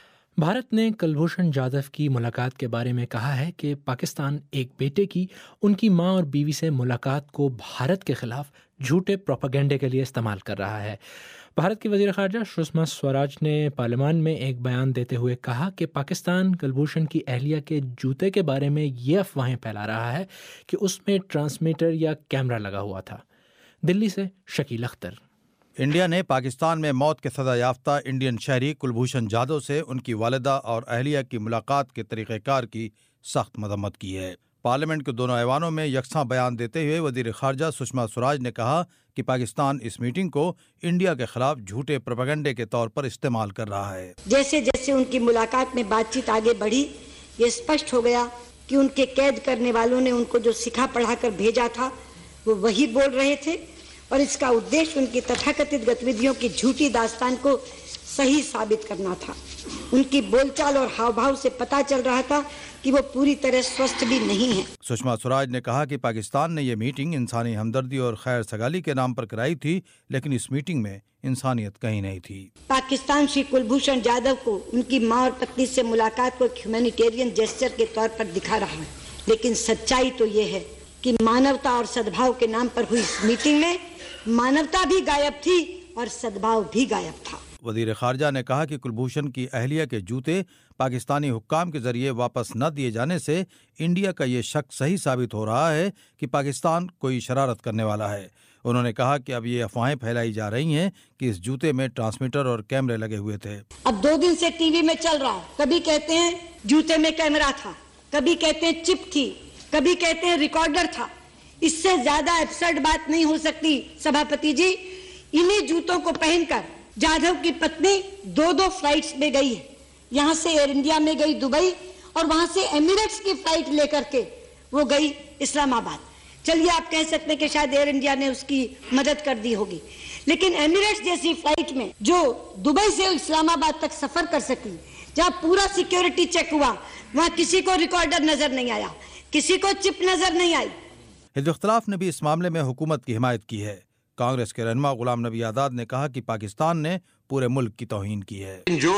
بھارت نے کلبھوشن جادھو کی ملاقات کے بارے میں کہا ہے کہ پاکستان ایک بیٹے کی ان کی ماں اور بیوی سے ملاقات کو بھارت کے خلاف جھوٹے پروپیگنڈے کے لیے استعمال کر رہا ہے۔ بھارت کی وزیر خارجہ سشما سوراج نے پارلیمان میں ایک بیان دیتے ہوئے کہا کہ پاکستان کلبھوشن کی اہلیہ کے جوتے کے بارے میں یہ افواہیں پھیلا رہا ہے کہ اس میں ٹرانسمیٹر یا کیمرہ لگا ہوا تھا۔ دلی سے شکیل اختر۔ انڈیا نے پاکستان میں موت کے سزا یافتہ انڈین شہری کلبھوشن جادھو سے ان کی والدہ اور اہلیہ کی ملاقات کے طریقہ کار کی سخت مذمت کی ہے۔ پارلیمنٹ کے دونوں ایوانوں میں یکساں بیان دیتے ہوئے وزیر خارجہ سشما سوراج نے کہا کہ پاکستان اس میٹنگ کو انڈیا کے خلاف جھوٹے پروپیگنڈے کے طور پر استعمال کر رہا ہے۔ جیسے جیسے ان کی ملاقات میں بات چیت آگے بڑھی، یہ اسپشٹ ہو گیا کہ ان کے قید کرنے والوں نے ان کو جو سکھا پڑھا کر بھیجا تھا وہ وہی بول رہے تھے، اور اس کا ادیش ان کی تتھاکتھت گتیودھیوں کی جھوٹی داستان کو صحیح ثابت کرنا تھا۔ ان کی بول چال اور ہاؤ بھاؤ سے پتہ چل رہا تھا کہ وہ پوری طرح سوستھ بھی نہیں ہیں۔ سشما سوراج نے کہا کہ پاکستان نے یہ میٹنگ انسانی ہمدردی اور خیر سگالی کے نام پر کرائی تھی، لیکن اس میٹنگ میں انسانیت کہیں نہیں تھی۔ پاکستان شری کلبھوشن جادھو کو ان کی ماں اور پتنی سے ملاقات کو ایک ہیومینیٹیرین جیسچر کے طور پر دکھا رہا ہے، لیکن سچائی تو یہ ہے کہ مانوتا اور سدبھاؤ کے نام پر ہوئی اس میٹنگ میں مانوتا بھی غائب تھی اور سدبھاؤ بھی غائب تھا۔ وزیر خارجہ نے کہا کہ کلبھوشن کی اہلیہ کے جوتے پاکستانی حکام کے ذریعے واپس نہ دیے جانے سے انڈیا کا یہ شک صحیح ثابت ہو رہا ہے کہ پاکستان کوئی شرارت کرنے والا ہے۔ انہوں نے کہا کہ اب یہ افواہیں pھیلائی جا رہی ہیں کہ اس جوتے میں ٹرانسمیٹر اور کیمرے لگے ہوئے تھے۔ اب دو دن سے ٹی وی میں چل رہا ہے، کبھی کہتے ہیں جوتے میں کیمرہ تھا، کبھی کہتے ہیں چپ تھی، کبھی کہتے ہیں ریکارڈر تھا۔ اس سے زیادہ ایبسرڈ بات نہیں ہو سکتی سبھاپتی جی۔ انہی جوتوں کو پہن کر جادھو کی پتنی دو دو فلائٹس میں گئی ہے، یہاں سے ایئر انڈیا میں گئی دبئی، اور وہاں سے ایمریٹس کی فلائٹ لے کر کے وہ گئی اسلام آباد۔ چلیے آپ کہہ سکتے ہیں کہ شاید ایئر انڈیا نے اس کی مدد کر دی ہوگی، لیکن ایمریٹس جیسی فلائٹ میں جو دبئی سے اسلام آباد تک سفر کر سکی، جہاں پورا سیکیورٹی چیک ہوا، وہاں کسی کو ریکارڈر نظر نہیں آیا، کسی کو چپ نظر نہیں آئی۔ حزب اختلاف نے بھی اس معاملے میں حکومت کی حمایت کی ہے۔ کانگریس کے رہنما غلام نبی آزاد نے کہا کہ پاکستان نے پورے ملک کی توہین کی ہے۔ جو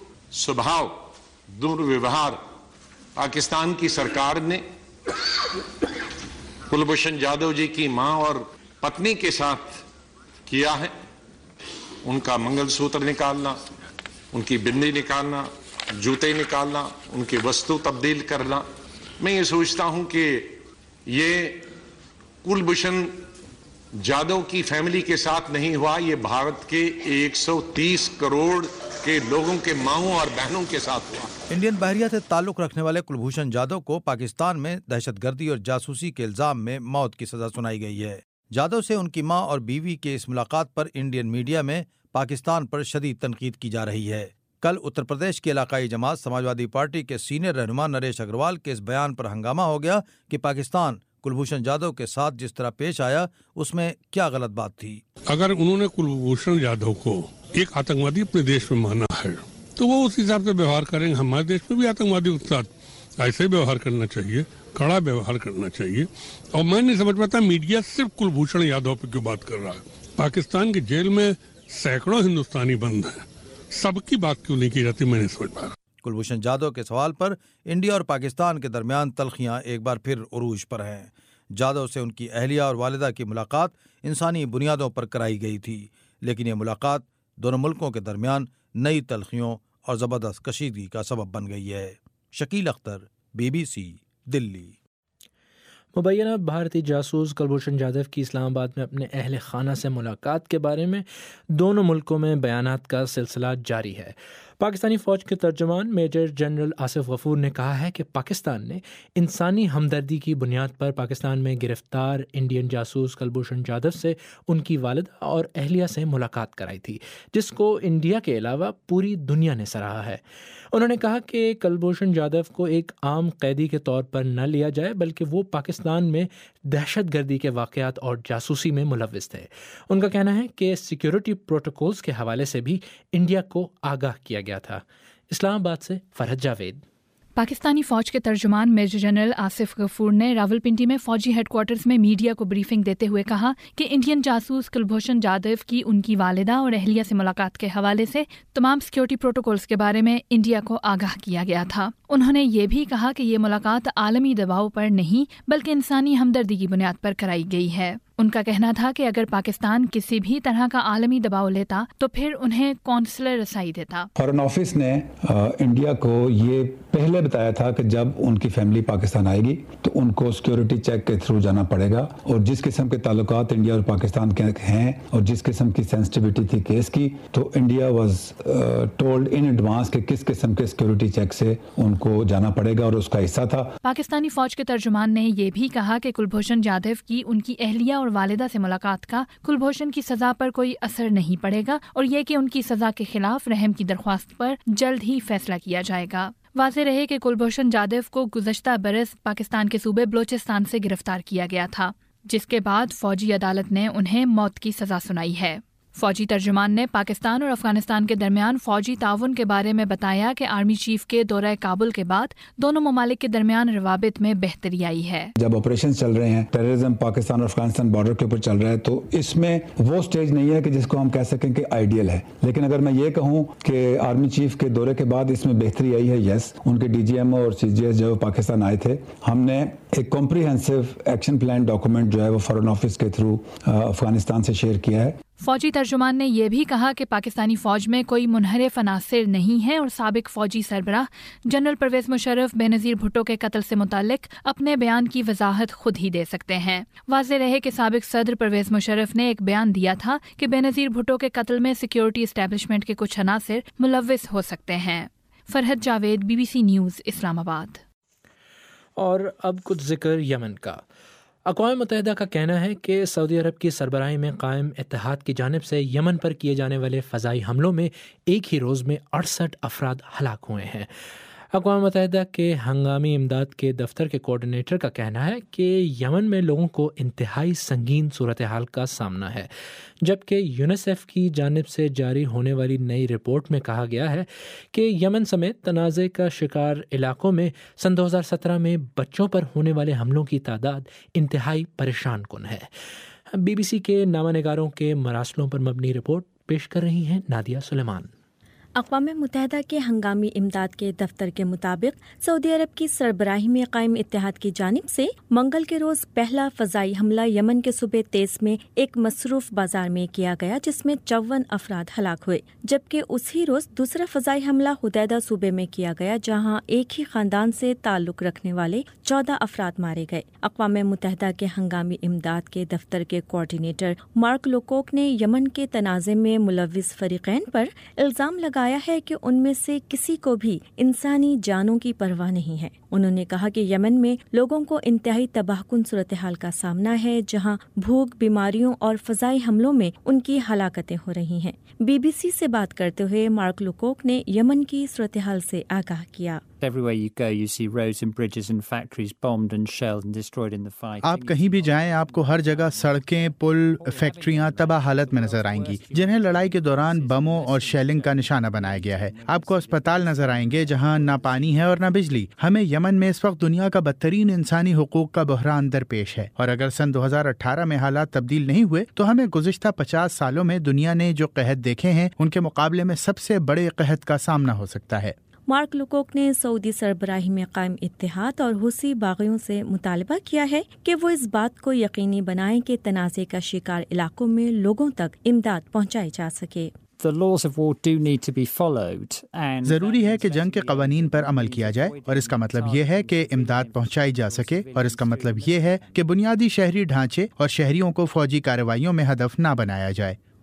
سبھاؤ دورویوہار پاکستان کی سرکار نے کلبھوشن جادھو جی کی ماں اور پتنی کے ساتھ کیا ہے، ان کا منگل سوتر نکالنا، ان کی بندی نکالنا، جوتے نکالنا، ان کی وستو تبدیل کرنا، میں یہ سوچتا ہوں کہ یہ کلبھوشن جادھو کی فیملی کے ساتھ نہیں ہوا، یہ بھارت کے ایک سو تیس کروڑ کے لوگوں کے ماؤں اور بہنوں کے ساتھ ہوا۔ انڈین بحریہ سے تعلق رکھنے والے کلبھوشن جادھو کو پاکستان میں دہشت گردی اور جاسوسی کے الزام میں موت کی سزا سنائی گئی ہے۔ جادھو سے ان کی ماں اور بیوی کے اس ملاقات پر انڈین میڈیا میں پاکستان پر شدید تنقید کی جا رہی ہے۔ کل اتر پردیش کی علاقائی جماعت سماجوادی پارٹی کے سینئر رہنما نریش اگروال کے اس بیان پر ہنگامہ ہو گیا کہ پاکستان کلبھوشن جادھو کے ساتھ جس طرح پیش آیا اس میں کیا غلط بات تھی۔ اگر انہوں نے کلبھوشن جادھو کو ایک آتنکوادی اپنے دیش میں مانا ہے تو وہ اس حساب سے ویوہار کریں گے۔ ہمارے دیش میں بھی آتنکوادیوں کے ساتھ ایسے ویوہار کرنا چاہیے، کڑا ویوہار کرنا چاہیے۔ اور میں نہیں سمجھ پاتا میڈیا صرف کلبھوشن جادھو پہ کیوں بات کر رہا ہے۔ پاکستان کی جیل میں سینکڑوں ہندوستانی بند ہیں، سب کی بات کیوں نہیں کی جاتی، میں نہیں سمجھ پا رہا۔ کلبھوشن جادھو کے سوال پر انڈیا اور پاکستان کے درمیان تلخیاں ایک بار پھر عروج پر ہیں۔ جادھو سے ان کی اہلیہ اور والدہ کی ملاقات انسانی بنیادوں پر کرائی گئی تھی، لیکن یہ ملاقات دونوں ملکوں کے درمیان نئی تلخیوں اور زبردست کشیدگی کا سبب بن گئی ہے۔ Shakeel Akhtar, B B C, Delhi. مبینہ بھارتی جاسوس کلبھوشن جادھو کی اسلام آباد میں اپنے اہل خانہ سے ملاقات کے بارے میں دونوں ملکوں میں بیانات کا سلسلہ جاری ہے۔ پاکستانی فوج کے ترجمان میجر جنرل آصف غفور نے کہا ہے کہ پاکستان نے انسانی ہمدردی کی بنیاد پر پاکستان میں گرفتار انڈین جاسوس کلبھوشن جادھو سے ان کی والدہ اور اہلیہ سے ملاقات کرائی تھی، جس کو انڈیا کے علاوہ پوری دنیا نے سراہا ہے۔ انہوں نے کہا کہ کلبھوشن جادھو کو ایک عام قیدی کے طور پر نہ لیا جائے، بلکہ وہ پاکستان میں دہشت گردی کے واقعات اور جاسوسی میں ملوث تھے۔ ان کا کہنا ہے کہ سیکیورٹی پروٹوکولز کے حوالے سے بھی انڈیا کو آگاہ کیا گیا تھا۔ اسلام آباد سے فرحت جاوید۔ پاکستانی فوج کے ترجمان میجر جنرل آصف غفور نے راولپنڈی میں فوجی ہیڈ کوارٹرز میں میڈیا کو بریفنگ دیتے ہوئے کہا کہ انڈین جاسوس کلبھوشن جادھو کی ان کی والدہ اور اہلیہ سے ملاقات کے حوالے سے تمام سیکیورٹی پروٹوکولز کے بارے میں انڈیا کو آگاہ کیا گیا تھا۔ انہوں نے یہ بھی کہا کہ یہ ملاقات عالمی دباؤ پر نہیں بلکہ انسانی ہمدردی کی بنیاد پر کرائی گئی ہے۔ ان کا کہنا تھا کہ اگر پاکستان کسی بھی طرح کا عالمی دباؤ لیتا تو پھر انہیں کونسلر رسائی دیتا۔ فارن آفس نے انڈیا کو یہ پہلے بتایا تھا کہ جب ان کی فیملی پاکستان آئے گی تو ان کو سیکیورٹی چیک کے تھرو جانا پڑے گا، اور جس قسم کے تعلقات انڈیا اور پاکستان کے ہیں اور جس قسم کی سینسٹیوٹی تھی کیس کی، تو India was told in advance کہ کس قسم کے سیکیورٹی چیک سے ان کو جانا پڑے گا، اور اس کا حصہ تھا۔ پاکستانی فوج کے ترجمان نے یہ بھی کہا کہ کلبھوشن جادھو کی ان کی اہلیہ اور والدہ سے ملاقات کا کلبھوشن کی سزا پر کوئی اثر نہیں پڑے گا، اور یہ کہ ان کی سزا کے خلاف رحم کی درخواست پر جلد ہی فیصلہ کیا جائے گا۔ واضح رہے کہ کلبھوشن جادھو کو گزشتہ برس پاکستان کے صوبے بلوچستان سے گرفتار کیا گیا تھا، جس کے بعد فوجی عدالت نے انہیں موت کی سزا سنائی ہے۔ فوجی ترجمان نے پاکستان اور افغانستان کے درمیان فوجی تعاون کے بارے میں بتایا کہ آرمی چیف کے دورہ کابل کے بعد دونوں ممالک کے درمیان روابط میں بہتری آئی ہے۔ جب آپریشن چل رہے ہیں، ٹیررزم پاکستان اور افغانستان بارڈر کے اوپر چل رہا ہے، تو اس میں وہ سٹیج نہیں ہے کہ جس کو ہم کہہ سکیں کہ آئیڈیل ہے، لیکن اگر میں یہ کہوں کہ آرمی چیف کے دورے کے بعد اس میں بہتری آئی ہے، یس، ان کے ڈی جی ایم او اور سی جی ایس جو پاکستان آئے تھے، ہم نے ایک کمپریہنسو ایکشن پلان ڈاکومنٹ جو ہے وہ فارن آفس کے تھرو افغانستان سے شیئر کیا ہے۔ فوجی ترجمان نے یہ بھی کہا کہ پاکستانی فوج میں کوئی منحرف عناصر نہیں ہے، اور سابق فوجی سربراہ جنرل پرویز مشرف بے نظیر بھٹو کے قتل سے متعلق اپنے بیان کی وضاحت خود ہی دے سکتے ہیں۔ واضح رہے کہ سابق صدر پرویز مشرف نے ایک بیان دیا تھا کہ بے نظیر بھٹو کے قتل میں سیکیورٹی اسٹیبلشمنٹ کے کچھ عناصر ملوث ہو سکتے ہیں۔ Farhat Javed, B B C news, Islamabad. اور اب کچھ ذکر یمن کا۔ اقوام متحدہ کا کہنا ہے کہ سعودی عرب کی سربراہی میں قائم اتحاد کی جانب سے یمن پر کیے جانے والے فضائی حملوں میں ایک ہی روز میں اڑسٹھ افراد ہلاک ہوئے ہیں۔ اقوام متحدہ کے ہنگامی امداد کے دفتر کے کوارڈینیٹر کا کہنا ہے کہ یمن میں لوگوں کو انتہائی سنگین صورتحال کا سامنا ہے، جبکہ یونیسیف کی جانب سے جاری ہونے والی نئی رپورٹ میں کہا گیا ہے کہ یمن سمیت تنازع کا شکار علاقوں میں سن دو ہزار سترہ میں بچوں پر ہونے والے حملوں کی تعداد انتہائی پریشان کن ہے۔ بی بی سی کے نامہ نگاروں کے مراسلوں پر مبنی رپورٹ پیش کر رہی ہیں نادیہ سلیمان۔ اقوام متحدہ کے ہنگامی امداد کے دفتر کے مطابق سعودی عرب کی سربراہی میں قائم اتحاد کی جانب سے منگل کے روز پہلا فضائی حملہ یمن کے صوبے تیز میں ایک مصروف بازار میں کیا گیا، جس میں چون افراد ہلاک ہوئے، جبکہ اسی روز دوسرا فضائی حملہ حدیدہ صوبے میں کیا گیا، جہاں ایک ہی خاندان سے تعلق رکھنے والے چودہ افراد مارے گئے۔ اقوام متحدہ کے ہنگامی امداد کے دفتر کے کوارڈینیٹر مارک لوکوک نے یمن کے تنازع میں ملوث فریقین پر الزام لگایا ہے کہ ان میں سے کسی کو بھی انسانی جانوں کی پرواہ نہیں ہے۔ انہوں نے کہا کہ یمن میں لوگوں کو انتہائی تباہ کن صورتحال کا سامنا ہے، جہاں بھوک، بیماریوں اور فضائی حملوں میں ان کی ہلاکتیں ہو رہی ہیں۔ بی بی سی سے بات کرتے ہوئے مارک لوکوک نے یمن کی صورتحال سے آگاہ کیا۔ آپ کہیں بھی جائیں، آپ کو ہر جگہ سڑکیں، پل، فیکٹریاں تباہ حالت میں نظر آئیں گی، جنہیں لڑائی کے دوران بموں اور شیلنگ کا نشانہ بنایا گیا ہے۔ آپ کو اسپتال نظر آئیں گے جہاں نہ پانی ہے اور نہ بجلی۔ ہمیں یمن میں اس وقت دنیا کا بدترین انسانی حقوق کا بحران درپیش ہے، اور اگر سن دو ہزار اٹھارہ میں حالات تبدیل نہیں ہوئے تو ہمیں گزشتہ پچاس سالوں میں دنیا نے جو قحط دیکھے ہیں ان کے مقابلے میں سب سے بڑے قحط کا سامنا ہو سکتا ہے۔ مارک لوکوک نے سعودی سربراہی میں قائم اتحاد اور حوثی باغیوں سے مطالبہ کیا ہے کہ وہ اس بات کو یقینی بنائیں کہ تنازع کا شکار علاقوں میں لوگوں تک امداد پہنچائی جا سکے۔ ضروری ہے کہ جنگ کے قوانین پر عمل کیا جائے، اور اس کا مطلب یہ ہے کہ امداد پہنچائی جا سکے، اور اس کا مطلب یہ ہے کہ بنیادی شہری ڈھانچے اور شہریوں کو فوجی کارروائیوں میں ہدف نہ بنایا جائے۔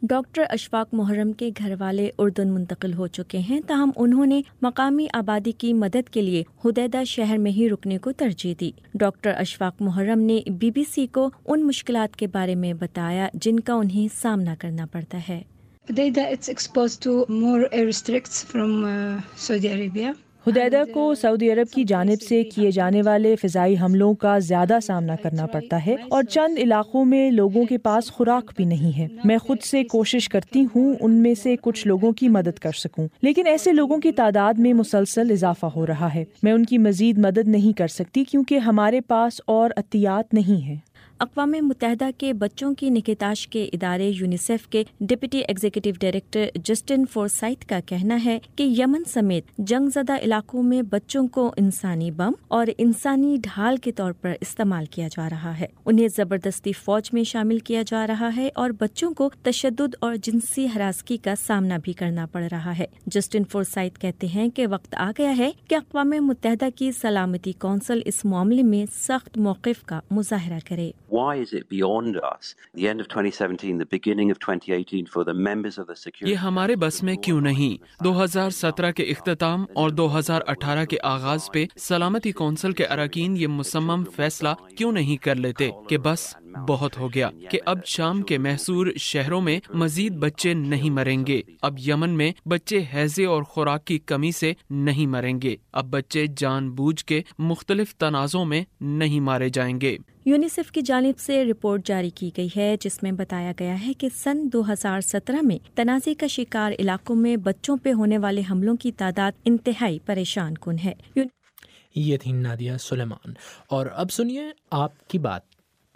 ڈاکٹر اشفاق محرم کے گھر والے اردن منتقل ہو چکے ہیں، تاہم انہوں نے مقامی آبادی کی مدد کے لیے حدیدہ شہر میں ہی رکنے کو ترجیح دی۔ ڈاکٹر اشفاق محرم نے بی بی سی کو ان مشکلات کے بارے میں بتایا جن کا انہیں سامنا کرنا پڑتا ہے۔ حدیدہ it's exposed to more airstrikes from uh, Saudi Arabia. حدیدہ کو سعودی عرب کی جانب سے کیے جانے والے فضائی حملوں کا زیادہ سامنا کرنا پڑتا ہے اور چند علاقوں میں لوگوں کے پاس خوراک بھی نہیں ہے۔ میں خود سے کوشش کرتی ہوں ان میں سے کچھ لوگوں کی مدد کر سکوں، لیکن ایسے لوگوں کی تعداد میں مسلسل اضافہ ہو رہا ہے۔ میں ان کی مزید مدد نہیں کر سکتی کیونکہ ہمارے پاس اور عطیات نہیں ہیں۔ اقوام متحدہ کے بچوں کی نگہداشت کے ادارے یونیسیف کے deputy executive director Justin Forsyth کا کہنا ہے کہ یمن سمیت جنگ زدہ علاقوں میں بچوں کو انسانی بم اور انسانی ڈھال کے طور پر استعمال کیا جا رہا ہے، انہیں زبردستی فوج میں شامل کیا جا رہا ہے اور بچوں کو تشدد اور جنسی ہراسگی کا سامنا بھی کرنا پڑ رہا ہے۔ جسٹن فورسائٹ کہتے ہیں کہ وقت آ گیا ہے کہ اقوام متحدہ کی سلامتی کونسل اس معاملے میں سخت موقف کا مظاہرہ کرے۔ Why is it beyond us? The end of twenty seventeen, the beginning of twenty eighteen for the members of the security. یہ ہمارے بس میں کیوں نہیں؟ دو ہزار سترہ کے اختتام اور دو ہزار اٹھارہ کے آغاز پہ سلامتی کونسل کے اراکین یہ مصمم فیصلہ کیوں نہیں کر لیتے کہ بس بہت ہو گیا، کہ اب شام کے محصور شہروں میں مزید بچے نہیں مریں گے، اب یمن میں بچے ہیضے اور خوراک کی کمی سے نہیں مریں گے، اب بچے جان بوجھ کے مختلف تنازعوں میں نہیں مارے جائیں گے۔ یونیسیف کی جانب سے رپورٹ جاری کی گئی ہے جس میں بتایا گیا ہے کہ سن دو ہزار سترہ میں تنازع کا شکار علاقوں میں بچوں پہ ہونے والے حملوں کی تعداد انتہائی پریشان کن ہے۔ یہ تھی نادیہ سلیمان، اور اب سنیے آپ کی بات۔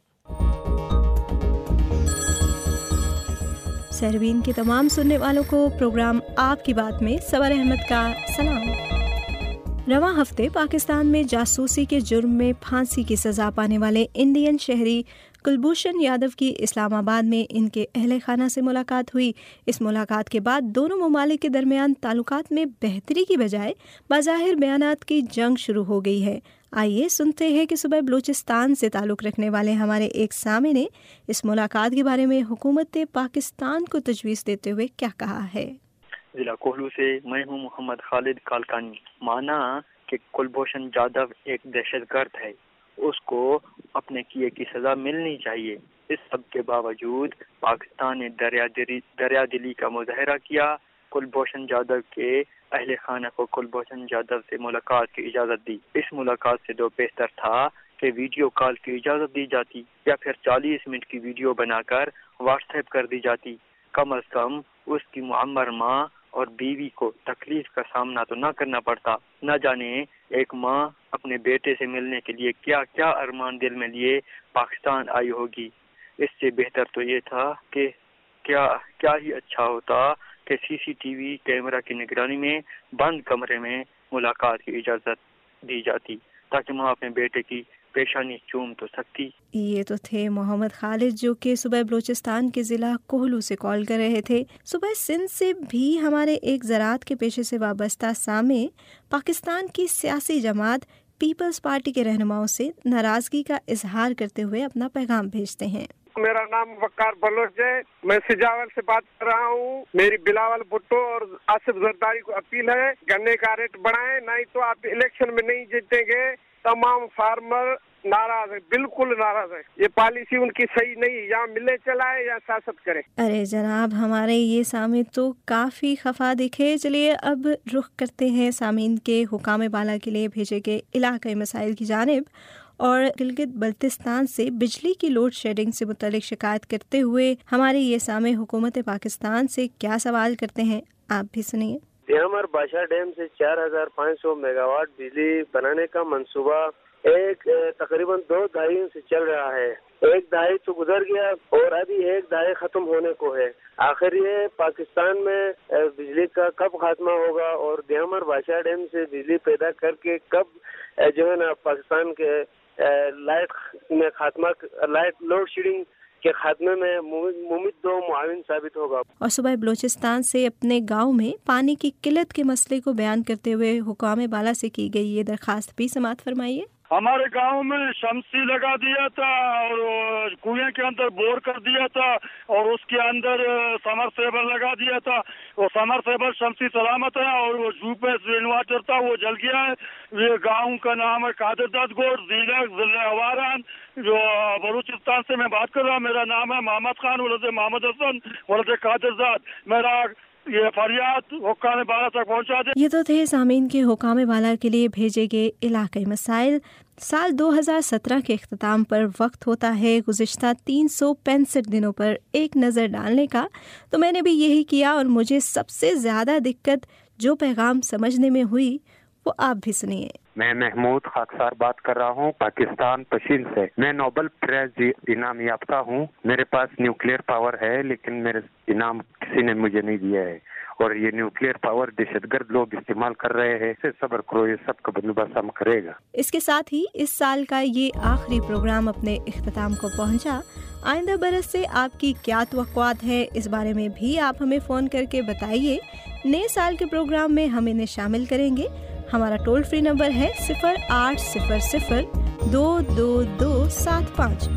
سہروین کے تمام سننے والوں کو پروگرام آپ کی بات میں سور احمد کا سلام۔ رواں ہفتے پاکستان میں جاسوسی کے جرم میں پھانسی کی سزا پانے والے انڈین شہری کلبھوشن یادو کی اسلام آباد میں ان کے اہل خانہ سے ملاقات ہوئی۔ اس ملاقات کے بعد دونوں ممالک کے درمیان تعلقات میں بہتری کی بجائے بظاہر بیانات کی جنگ شروع ہو گئی ہے۔ آئیے سنتے ہیں کہ صوبہ بلوچستان سے تعلق رکھنے والے ہمارے ایک سامع نے اس ملاقات کے بارے میں حکومت پاکستان کو تجویز دیتے ہوئے کیا کہا ہے۔ ضلع کوہلو سے میں ہوں محمد خالد کالکانی۔ مانا کہ کلبھوشن جادو ایک دہشت گرد ہے، اس کو اپنے کیے کی سزا ملنی چاہیے۔ اس سب کے باوجود پاکستان نے دریا دلی دریا دلی کا مظاہرہ کیا، کلبھوشن جادو کے اہل خانہ کو کلبھوشن جادو سے ملاقات کی اجازت دی۔ اس ملاقات سے دو بہتر تھا کہ ویڈیو کال کی اجازت دی جاتی یا پھر چالیس منٹ کی ویڈیو بنا کر واٹس ایپ کر دی جاتی۔ کم از کم اس کی معمر ماں اور بیوی کو تکلیف کا سامنا تو نہ کرنا پڑتا۔ نہ جانے ایک ماں اپنے بیٹے سے ملنے کے لیے کیا کیا ارمان دل میں لیے پاکستان آئی ہوگی۔ اس سے بہتر تو یہ تھا کہ کیا کیا ہی اچھا ہوتا کہ سی سی ٹی وی کیمرہ کی نگرانی میں بند کمرے میں ملاقات کی اجازت دی جاتی تاکہ ماں اپنے بیٹے کی پیشانی چوم تو سکتی۔ یہ تو تھے محمد خالد جو کہ صوبہ بلوچستان کے ضلع کوہلو سے کال کر رہے تھے۔ صوبہ سندھ سے بھی ہمارے ایک زراعت کے پیشے سے وابستہ سامع پاکستان کی سیاسی جماعت پیپلز پارٹی کے رہنماؤں سے ناراضگی کا اظہار کرتے ہوئے اپنا پیغام بھیجتے ہیں۔ میرا نام وقار بلوچ ہے، میں سجاول سے بات کر رہا ہوں۔ میری بلاول بھٹو اور آصف زرداری کو اپیل ہے گنے کا ریٹ بڑھائیں، نہیں تو آپ الیکشن میں نہیں جیتیں گے۔ تمام فارمر ناراض ہے، بالکل ناراض ہے۔ یہ پالیسی ان کی صحیح نہیں، یا ملے چلائے یا سیاست کرے۔ ارے جناب، ہمارے یہ سامع تو کافی خفا دکھے۔ چلیے اب رخ کرتے ہیں سامعین کے حکام بالا کے لیے بھیجے گئے علاقائی مسائل کی جانب، اور گلگت بلتستان سے بجلی کی لوڈ شیڈنگ سے متعلق شکایت کرتے ہوئے ہمارے یہ سامع حکومت پاکستان سے کیا سوال کرتے ہیں، آپ بھی سنیے۔ دیامر بادشاہ ڈیم سے چار ہزار پانچ سو میگا واٹ بجلی بنانے کا منصوبہ ایک تقریباً دو دہائیوں سے چل رہا ہے۔ ایک دہائی تو گزر گیا اور ابھی ایک دہائی ختم ہونے کو ہے۔ آخر یہ پاکستان میں بجلی کا کب خاتمہ ہوگا اور دیامر بادشاہ ڈیم سے بجلی پیدا کر کے کب جو ہے نا پاکستان کے لائٹ میں خاتمہ لائٹ لوڈ شیڈنگ کے خاتمے میں ممد و معاون ثابت ہوگا۔ اور صوبہ بلوچستان سے اپنے گاؤں میں پانی کی قلت کے مسئلے کو بیان کرتے ہوئے حکام بالا سے کی گئی یہ درخواست بھی سماعت فرمائیے۔ हमारे गांव में शमसी लगा दिया था और कुएं के अंदर बोर कर दिया था और उसके अंदर समरसेबल लगा दिया था। वो समरसेबल शमसी सलामत है और वो जूपेस इन्वर्टर था वो जल गया है। ये गांव का नाम है कादरदाद गोड, जिला जिला हवारान, जो बलूचिस्तान से मैं बात कर रहा हूँ। मेरा नाम है मोहम्मद खान वलद मोहम्मद हसन वलद कादरदाद। मेरा ये फरियाद हुक्काम बाला तक पहुँचा दे। ये तो थे सामीन के हुक्काम बाला के लिए भेजे गए इलाकाई मसाइल। साल दो हज़ार सत्रह के इख्तिताम पर वक्त होता है गुज़िश्ता तीन सौ पैंसठ दिनों पर एक नज़र डालने का। तो मैंने भी यही किया और मुझे सबसे ज़्यादा दिक्कत जो पैगाम समझने में हुई वो आप भी सुनिए। मैं महमूद खाकसार बात कर रहा हूँ पाकिस्तान पशीन से। मैं नोबेल प्राइज इनाम याफ्ता हूँ। मेरे पास न्यूक्लियर पावर है लेकिन मेरे इनाम किसी ने मुझे नहीं दिया है और ये न्यूक्लियर पावर दहशतगर्द लोग इस्तेमाल कर रहे हैं। इसे सब्र करो, ये सब का बंदोबस्त हम करेगा। इसके साथ ही इस साल का ये आखिरी प्रोग्राम अपने इख्तिताम को पहुँचा। आइंदा बरस से आपकी क्या तवक्कुआत है, इस बारे में भी आप हमें फ़ोन करके बताइए। नए साल के प्रोग्राम में हम इन्हें शामिल करेंगे। हमारा टोल फ्री नंबर है सिफर आठ सिफर सिफर दो दो दो सात पाँच।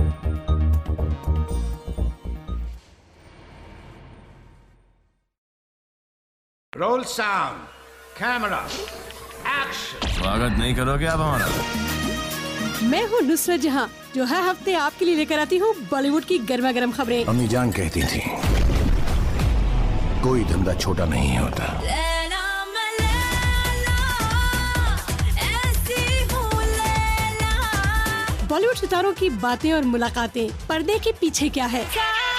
Roll sound, camera, action. स्वागत नहीं करोगे आप हमारा? मैं हूँ नुसरत जहाँ, जो हर हफ्ते आपके लिए लेकर आती हूँ बॉलीवुड की गर्मा गर्म खबरें। अम्मी जान कहती थी कोई धंधा छोटा नहीं होता। बॉलीवुड सितारों की बातें और मुलाकातें, पर्दे के पीछे क्या है,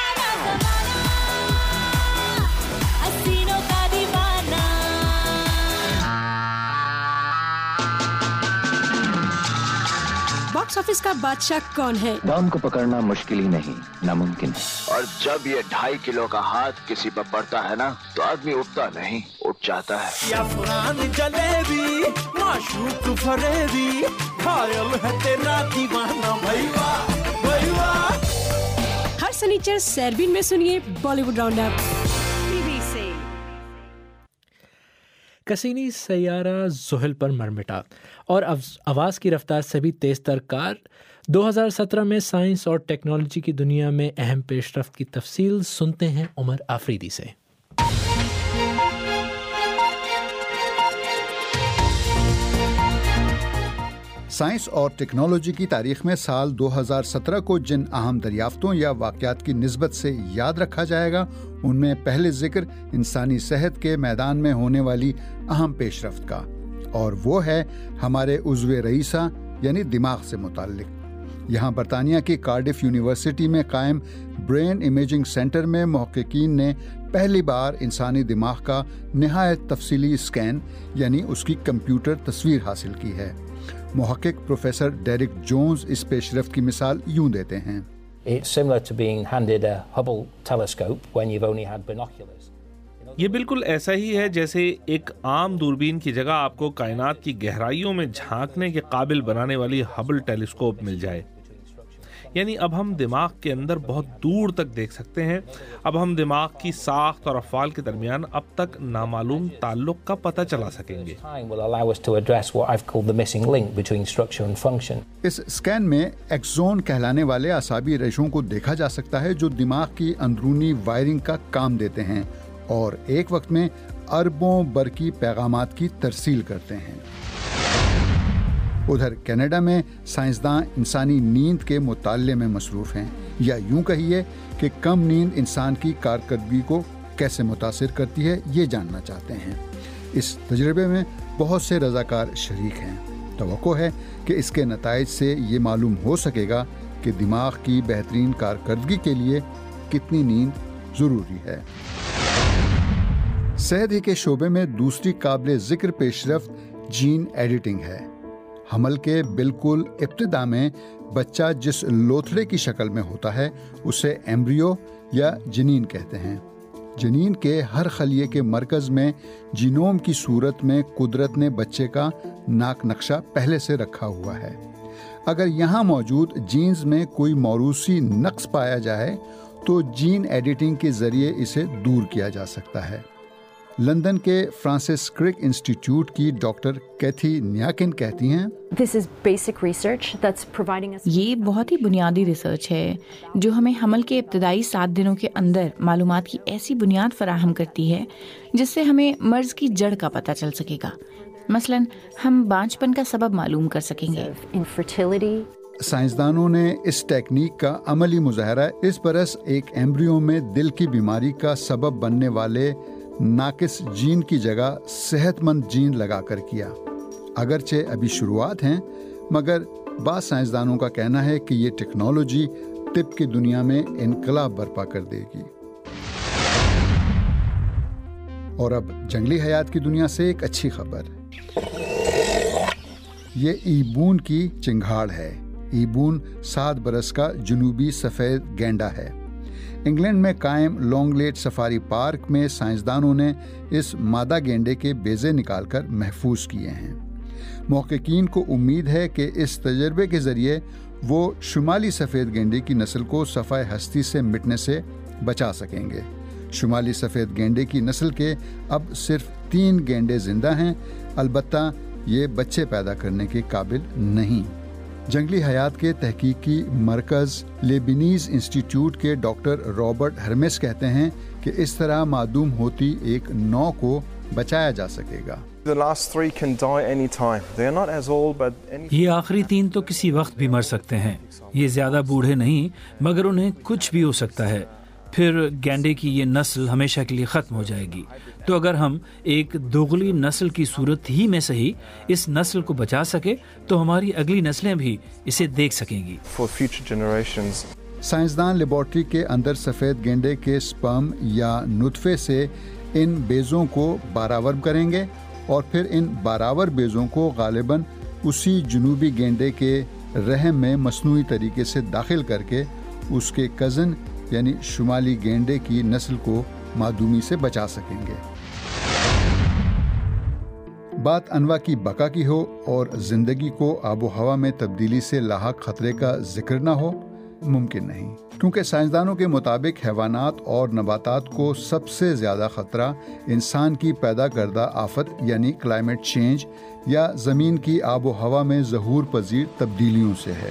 बॉक्स ऑफिस का बादशाह कौन है। डॉन को पकड़ना मुश्किल ही नहीं, नामुमकिन है। और जब ये ढाई किलो का हाथ किसी पर पड़ता है ना, तो आदमी उठता नहीं, उठ जाता है। या फुरान जलेबी, माशूक फरेबी, घायल है तेरा दीवाना भैया भैया। हर शनिचर सैरबीन में सुनिए बॉलीवुड राउंड अप। कसीनी सैयारा ज़ुहल पर मरमिटा और आवाज़ की रफ्तार से भी तेज़ तर कार। दो हज़ार सत्रह में साइंस और टेक्नोलॉजी की दुनिया में अहम पेशरफ्त की तफसील सुनते हैं उमर आफरीदी से। साइंस और टेक्नोलॉजी की तारीख में साल दो हज़ार सत्रह को जिन अहम दरियाफ्तों या वाक़यात की निस्बत से याद रखा जाएगा, उनमें पहले जिक्र इंसानी सेहत के मैदान में होने वाली अहम पेशरफ्त का, और वो है हमारे उज़्वे रईसा यानी दिमाग से मुताल्लिक। यहाँ बरतानिया की कार्डिफ यूनिवर्सिटी में कायम ब्रेन इमेजिंग सेंटर में मुहक्किकीन ने पहली बार इंसानी दिमाग का निहायत तफसीली स्कैन यानी उसकी कंप्यूटर तस्वीर हासिल की है। मुहक्किक प्रोफेसर डेरिक जोन्स इस पेशरफ्त की मिसाल यूं देते हैं। It's similar to being handed a Hubble telescope when you've only had binoculars. ये बिल्कुल ऐसा ही है जैसे एक आम दूरबीन की जगह आपको कायनात की गहराइयों में झांकने के काबिल बनाने वाली हबल टेलीस्कोप मिल जाए। यानी अब हम दिमाग के अंदर बहुत दूर तक देख सकते हैं। अब हम दिमाग की साख्त और अफ़आल के दरमियान अब तक नामालूम ताल्लुक का पता चला सकेंगे। इस स्कैन में एक्सोन कहलाने वाले असाबी रेशों को देखा जा सकता है जो दिमाग की अंदरूनी वायरिंग का काम देते हैं और एक वक्त में अरबों बरकी पैगामात की तरसील करते हैं। उधर कनाडा में साइंसदान इंसानी नींद के मुताले में मसरूफ़ हैं, या यूं कहिए कि कम नींद इंसान की कारकर्दगी को कैसे मुतासिर करती है ये जानना चाहते हैं। इस तजर्बे में बहुत से रज़ाकार शरीक हैं। तवक्को है कि इसके नताइज से ये मालूम हो सकेगा कि दिमाग की बेहतरीन कारकर्दगी के लिए कितनी नींद ज़रूरी है। सेहत ही के शोबे में दूसरी काबिल ज़िक्र पेशरफ्त जीन एडिटिंग है। हमल के बिल्कुल इब्तिदा में बच्चा जिस लोथड़े की शक्ल में होता है उसे एम्ब्रियो या जनीन कहते हैं। जनीन के हर खलिए के मरकज़ में जीनोम की सूरत में कुदरत ने बच्चे का नाक नक्शा पहले से रखा हुआ है। अगर यहाँ मौजूद जीन्स में कोई मौरूसी नक्स पाया जाए तो जीन एडिटिंग के ज़रिए इसे दूर किया जा सकता है। لندن کے فرانسس کرک انسٹیٹیوٹ کی ڈاکٹر کیتھی نیاکن کہتی ہیں یہ بہت ہی بنیادی ریسرچ ہے جو ہمیں حمل کے ابتدائی سات دنوں کے اندر معلومات کی ایسی بنیاد فراہم کرتی ہے جس سے ہمیں مرض کی جڑ کا پتہ چل سکے گا. مثلاً ہم بانجپن کا سبب معلوم کر سکیں گے. سائنسدانوں نے اس ٹیکنیک کا عملی مظاہرہ اس برس ایک ایمبریو میں دل کی بیماری کا سبب بننے والے ناقص جین کی جگہ صحت مند جین لگا کر کیا. اگرچہ ابھی شروعات ہیں، مگر بعض سائنسدانوں کا کہنا ہے کہ یہ ٹیکنالوجی طب کی دنیا میں انقلاب برپا کر دے گی. اور اب جنگلی حیات کی دنیا سے ایک اچھی خبر. یہ ایبون کی چنگھاڑ ہے. ایبون سات برس کا جنوبی سفید گینڈا ہے. انگلینڈ میں قائم لانگ لیٹ سفاری پارک میں سائنسدانوں نے اس مادہ گینڈے کے بیضے نکال کر محفوظ کیے ہیں. محققین کو امید ہے کہ اس تجربے کے ذریعے وہ شمالی سفید گینڈے کی نسل کو صفحہ ہستی سے مٹنے سے بچا سکیں گے. شمالی سفید گینڈے کی نسل کے اب صرف تین گینڈے زندہ ہیں، البتہ یہ بچے پیدا کرنے کے قابل نہیں. جنگلی حیات کے تحقیقی مرکز لیبنیز انسٹیٹیوٹ کے ڈاکٹر رابرٹ ہرمس کہتے ہیں کہ اس طرح معدوم ہوتی ایک نوع کو بچایا جا سکے گا. یہ آخری تین تو کسی وقت بھی مر سکتے ہیں. یہ زیادہ بوڑھے نہیں، مگر انہیں کچھ بھی ہو سکتا ہے. پھر گینڈے کی یہ نسل ہمیشہ کے لیے ختم ہو جائے گی. تو اگر ہم ایک دوغلی نسل کی صورت ہی میں صحیح اس نسل کو بچا سکے تو ہماری اگلی نسلیں بھی اسے دیکھ سکیں گی. سائنسدان لیبارٹری کے اندر سفید گینڈے کے سپرم یا نطفے سے ان بیزوں کو باراور کریں گے اور پھر ان باراور بیزوں کو غالباً اسی جنوبی گینڈے کے رحم میں مصنوعی طریقے سے داخل کر کے اس کے کزن یعنی شمالی گینڈے کی نسل کو معدومی سے بچا سکیں گے. بات انواع کی بقا کی ہو اور زندگی کو آب و ہوا میں تبدیلی سے لاحق خطرے کا ذکر نہ ہو، ممکن نہیں، کیونکہ سائنسدانوں کے مطابق حیوانات اور نباتات کو سب سے زیادہ خطرہ انسان کی پیدا کردہ آفت یعنی کلائمیٹ چینج یا زمین کی آب و ہوا میں ظہور پذیر تبدیلیوں سے ہے.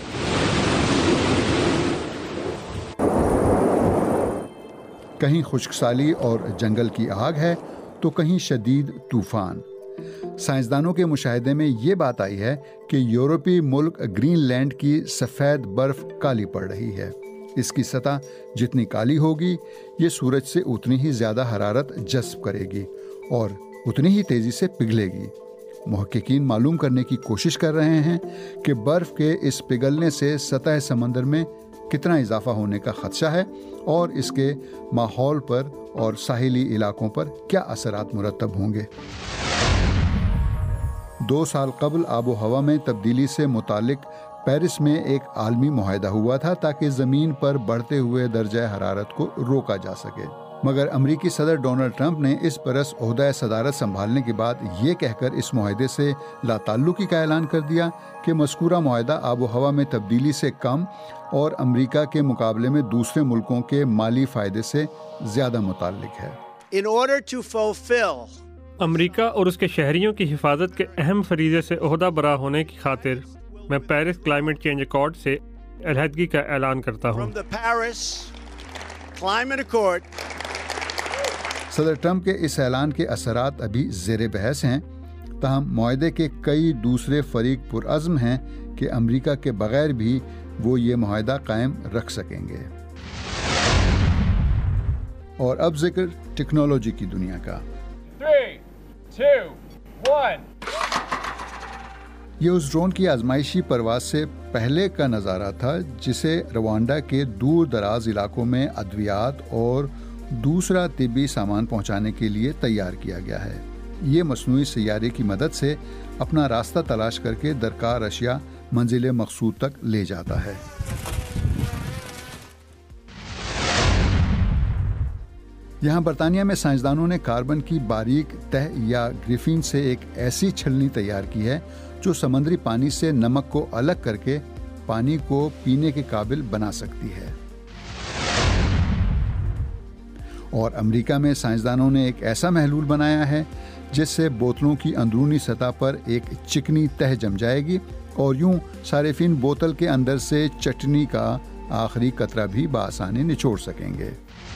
کہیں خشک سالی اور جنگل کی آگ ہے تو کہیں شدید طوفان. سائنسدانوں کے مشاہدے میں یہ بات آئی ہے کہ یورپی ملک گرین لینڈ کی سفید برف کالی پڑ رہی ہے. اس کی سطح جتنی کالی ہوگی یہ سورج سے اتنی ہی زیادہ حرارت جذب کرے گی اور اتنی ہی تیزی سے پگھلے گی. محققین معلوم کرنے کی کوشش کر رہے ہیں کہ برف کے اس پگھلنے سے سطح سمندر میں کتنا اضافہ ہونے کا خدشہ ہے اور اس کے ماحول پر اور ساحلی علاقوں پر کیا اثرات مرتب ہوں گے. دو سال قبل آب و ہوا میں تبدیلی سے متعلق پیرس میں ایک عالمی معاہدہ ہوا تھا تاکہ زمین پر بڑھتے ہوئے درجہ حرارت کو روکا جا سکے. مگر امریکی صدر ڈونلڈ ٹرمپ نے اس برس عہدہ صدارت سنبھالنے کے بعد یہ کہہ کر اس معاہدے سے لا تعلقی کا اعلان کر دیا کہ مذکورہ معاہدہ آب و ہوا میں تبدیلی سے کم اور امریکہ کے مقابلے میں دوسرے ملکوں کے مالی فائدے سے زیادہ متعلق ہے. In order to fulfill امریکہ اور اس کے شہریوں کی حفاظت کے اہم فریضے سے عہدہ برا ہونے کی خاطر میں پیرس کلائمیٹ چینج ایکارڈ سے علیحدگی کا اعلان کرتا ہوں. صدر ٹرمپ کے اس اعلان کے اثرات ابھی زیر بحث ہیں، تاہم معاہدے کے کئی دوسرے فریق پرعزم ہیں کہ امریکہ کے بغیر بھی وہ یہ معاہدہ قائم رکھ سکیں گے. اور اب ذکر ٹیکنالوجی کی دنیا کا. Three, two, one. یہ اس ڈرون کی آزمائشی پرواز سے پہلے کا نظارہ تھا جسے روانڈا کے دور دراز علاقوں میں ادویات اور دوسرا طبی سامان پہنچانے کے لیے تیار کیا گیا ہے. یہ مصنوعی سیارے کی مدد سے اپنا راستہ تلاش کر کے درکار اشیاء منزل مقصود تک لے جاتا ہے. یہاں برطانیہ میں سائنسدانوں نے کاربن کی باریک تہ یا گریفین سے ایک ایسی چھلنی تیار کی ہے جو سمندری پانی سے نمک کو الگ کر کے پانی کو پینے کے قابل بنا سکتی ہے. اور امریکہ میں سائنسدانوں نے ایک ایسا محلول بنایا ہے جس سے بوتلوں کی اندرونی سطح پر ایک چکنی تہ جم جائے گی اور یوں صارفین بوتل کے اندر سے چٹنی کا آخری قطرہ بھی بآسانی نچوڑ سکیں گے۔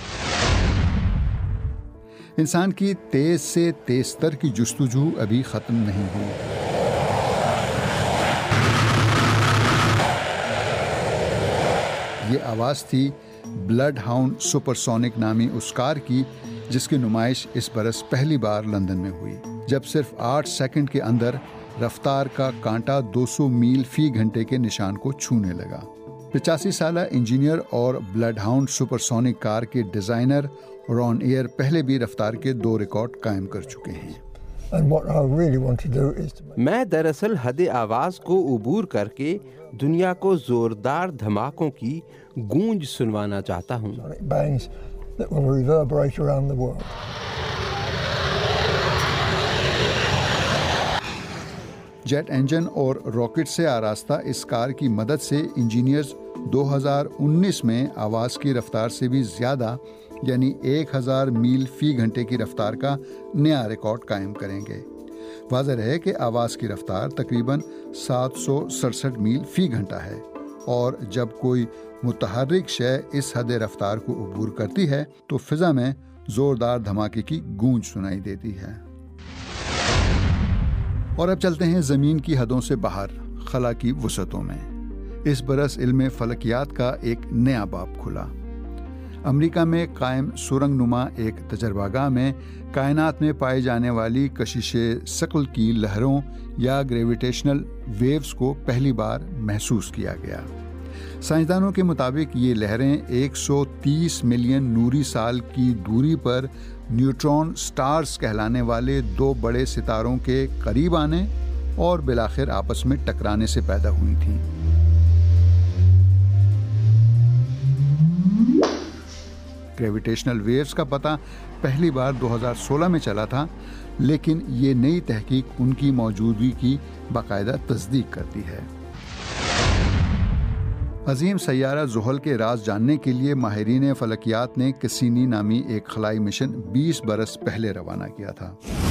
انسان کی تیز سے تیز تر کی جستجو ابھی ختم نہیں ہوئی۔ یہ آواز تھی بلڈ ہاؤنڈ سپر سونک نامی اس کار کی جس کی نمائش اس برس پہلی بار لندن میں ہوئی، جب صرف آٹھ سیکنڈ کے اندر رفتار کا کانٹا دو سو میل فی گھنٹے کے نشان کو چھونے لگا۔ پچاسی سالہ انجینئر اور Bloodhound supersonic car کے ڈیزائنر رون ایئر پہلے بھی رفتار کے دو ریکارڈ قائم کر چکے ہیں۔ میں دراصل حد آواز کو عبور کر کے دنیا کو زوردار دھماکوں کی گونج سنوانا چاہتا ہوں۔ جیٹ انجن اور راکٹ سے آراستہ اس کار کی مدد سے انجینئرز دو ہزار انیس میں آواز کی رفتار سے بھی زیادہ یعنی ایک ہزار میل فی گھنٹے کی رفتار کا نیا ریکارڈ قائم کریں گے۔ واضح ہے کہ آواز کی رفتار تقریباً سات سو سڑسٹھ میل فی گھنٹہ ہے، اور جب کوئی متحرک شے اس حد رفتار کو عبور کرتی ہے تو فضا میں زوردار دھماکے کی گونج سنائی دیتی ہے۔ اور اب چلتے ہیں زمین کی حدوں سے باہر، خلا کی وسعتوں میں۔ اس برس علم فلکیات کا ایک نیا باب کھلا۔ امریکہ میں قائم سرنگ نما ایک تجربہ گاہ میں کائنات میں پائی جانے والی کشش ثقل کی لہروں یا گریویٹیشنل ویوز کو پہلی بار محسوس کیا گیا۔ سائنسدانوں کے مطابق یہ لہریں ایک سو تیس ملین نوری سال کی دوری پر نیوٹرون سٹارز کہلانے والے دو بڑے ستاروں کے قریب آنے اور بالآخر آپس میں ٹکرانے سے پیدا ہوئی تھیں۔ گریویٹیشنل ویوز کا پتہ پہلی بار دو ہزار سولہ میں چلا تھا، لیکن یہ نئی تحقیق ان کی موجودگی کی باقاعدہ تصدیق کرتی ہے۔ عظیم سیارہ زحل کے راز جاننے کے لیے ماہرین فلکیات نے کسینی نامی ایک خلائی مشن بیس برس پہلے روانہ کیا تھا۔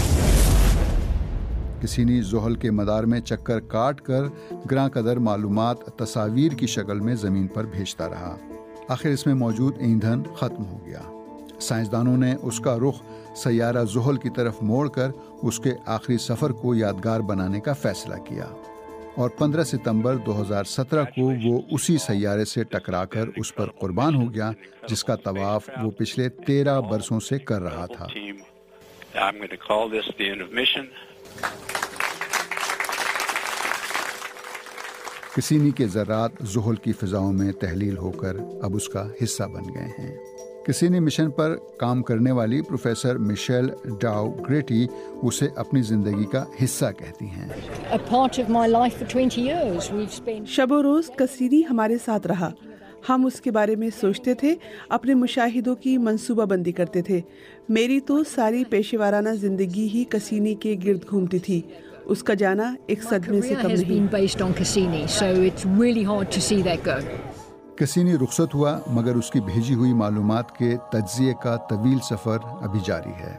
کسینی زحل کے مدار میں چکر کاٹ کر گراں قدر معلومات تصاویر کی شکل میں زمین پر بھیجتا رہا۔ آخر اس میں موجود ایندھن ختم ہو گیا۔ سائنسدانوں نے اس کا رخ سیارہ زحل کی طرف موڑ کر اس کے آخری سفر کو یادگار بنانے کا فیصلہ کیا، اور پندرہ ستمبر دو ہزار سترہ کو وہ اسی سیارے سے ٹکرا کر اس پر قربان ہو گیا جس کا طواف وہ پچھلے تیرہ برسوں سے کر رہا تھا۔ کسینی کے ذرات زحل کی فضاؤں میں تحلیل ہو کر اب اس کا حصہ بن گئے ہیں۔ کسینی مشن پر کام کرنے والی پروفیسر میشیل ڈاؤ گریٹی اسے اپنی زندگی کا حصہ کہتی ہیں۔ شب و روز کسینی ہمارے ساتھ رہا، ہم اس کے بارے میں سوچتے تھے، اپنے مشاہدوں کی منصوبہ بندی کرتے تھے۔ میری تو ساری پیشہ ورانہ زندگی ہی کسینی کے گرد گھومتی تھی، اس کا جانا ایک صدمے سے کم نہیں۔ کسینی رخصت ہوا، مگر اس کی بھیجی ہوئی معلومات کے تجزیے کا طویل سفر ابھی جاری ہے۔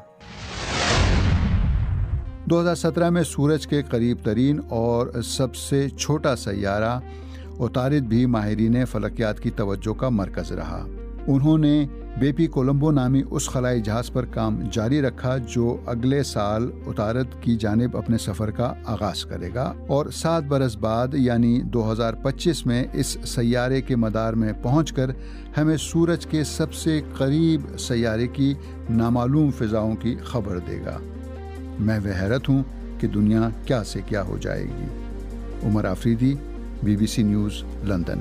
دو ہزار سترہ میں سورج کے قریب ترین اور سب سے چھوٹا سیارہ عطارد بھی ماہرین فلکیات کی توجہ کا مرکز رہا۔ انہوں نے بیپی کولمبو نامی اس خلائی جہاز پر کام جاری رکھا جو اگلے سال عطارد کی جانب اپنے سفر کا آغاز کرے گا، اور سات برس بعد یعنی دو ہزار پچیس میں اس سیارے کے مدار میں پہنچ کر ہمیں سورج کے سب سے قریب سیارے کی نامعلوم فضاؤں کی خبر دے گا۔ میں وہ حیرت ہوں کہ دنیا کیا سے کیا ہو جائے گی۔ Umar Afridi, B B C news, London.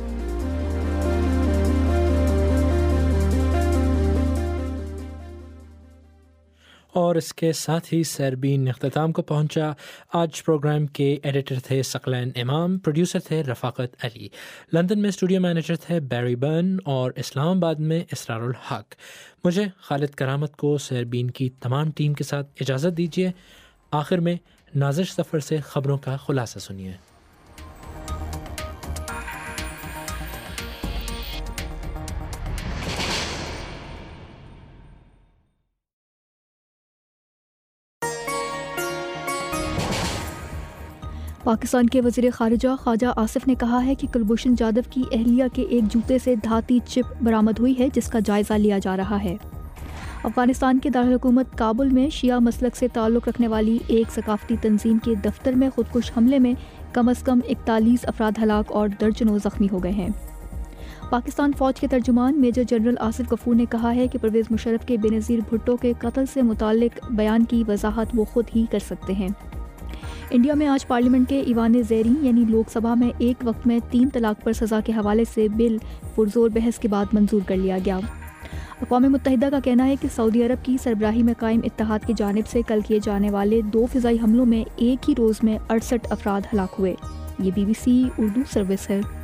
اور اس کے ساتھ ہی سیربین اختتام کو پہنچا۔ آج پروگرام کے ایڈیٹر تھے ثقلین امام، پروڈیوسر تھے رفاقت علی، لندن میں اسٹوڈیو مینیجر تھے بیری برن، اور اسلام آباد میں اسرار الحق۔ مجھے خالد کرامت کو سیربین کی تمام ٹیم کے ساتھ اجازت دیجیے۔ آخر میں نازش سفر سے خبروں کا خلاصہ سنیے۔ پاکستان کے وزیر خارجہ خواجہ آصف نے کہا ہے کہ کلبھوشن جادو کی اہلیہ کے ایک جوتے سے دھاتی چپ برآمد ہوئی ہے جس کا جائزہ لیا جا رہا ہے۔ افغانستان کے دارالحکومت کابل میں شیعہ مسلک سے تعلق رکھنے والی ایک ثقافتی تنظیم کے دفتر میں خودکش حملے میں کم از کم اکتالیس افراد ہلاک اور درجنوں زخمی ہو گئے ہیں۔ پاکستان فوج کے ترجمان میجر جنرل آصف غفور نے کہا ہے کہ پرویز مشرف کے بے نظیر بھٹو کے قتل سے متعلق بیان کی وضاحت وہ خود ہی کر سکتے ہیں۔ انڈیا میں آج پارلیمنٹ کے ایوان زیریں یعنی لوک سبھا میں ایک وقت میں تین طلاق پر سزا کے حوالے سے بل پرزور بحث کے بعد منظور کر لیا گیا۔ اقوام متحدہ کا کہنا ہے کہ سعودی عرب کی سربراہی میں قائم اتحاد کی جانب سے کل کیے جانے والے دو فضائی حملوں میں ایک ہی روز میں اڑسٹھ افراد ہلاک ہوئے۔ یہ B B C Urdu service ہے۔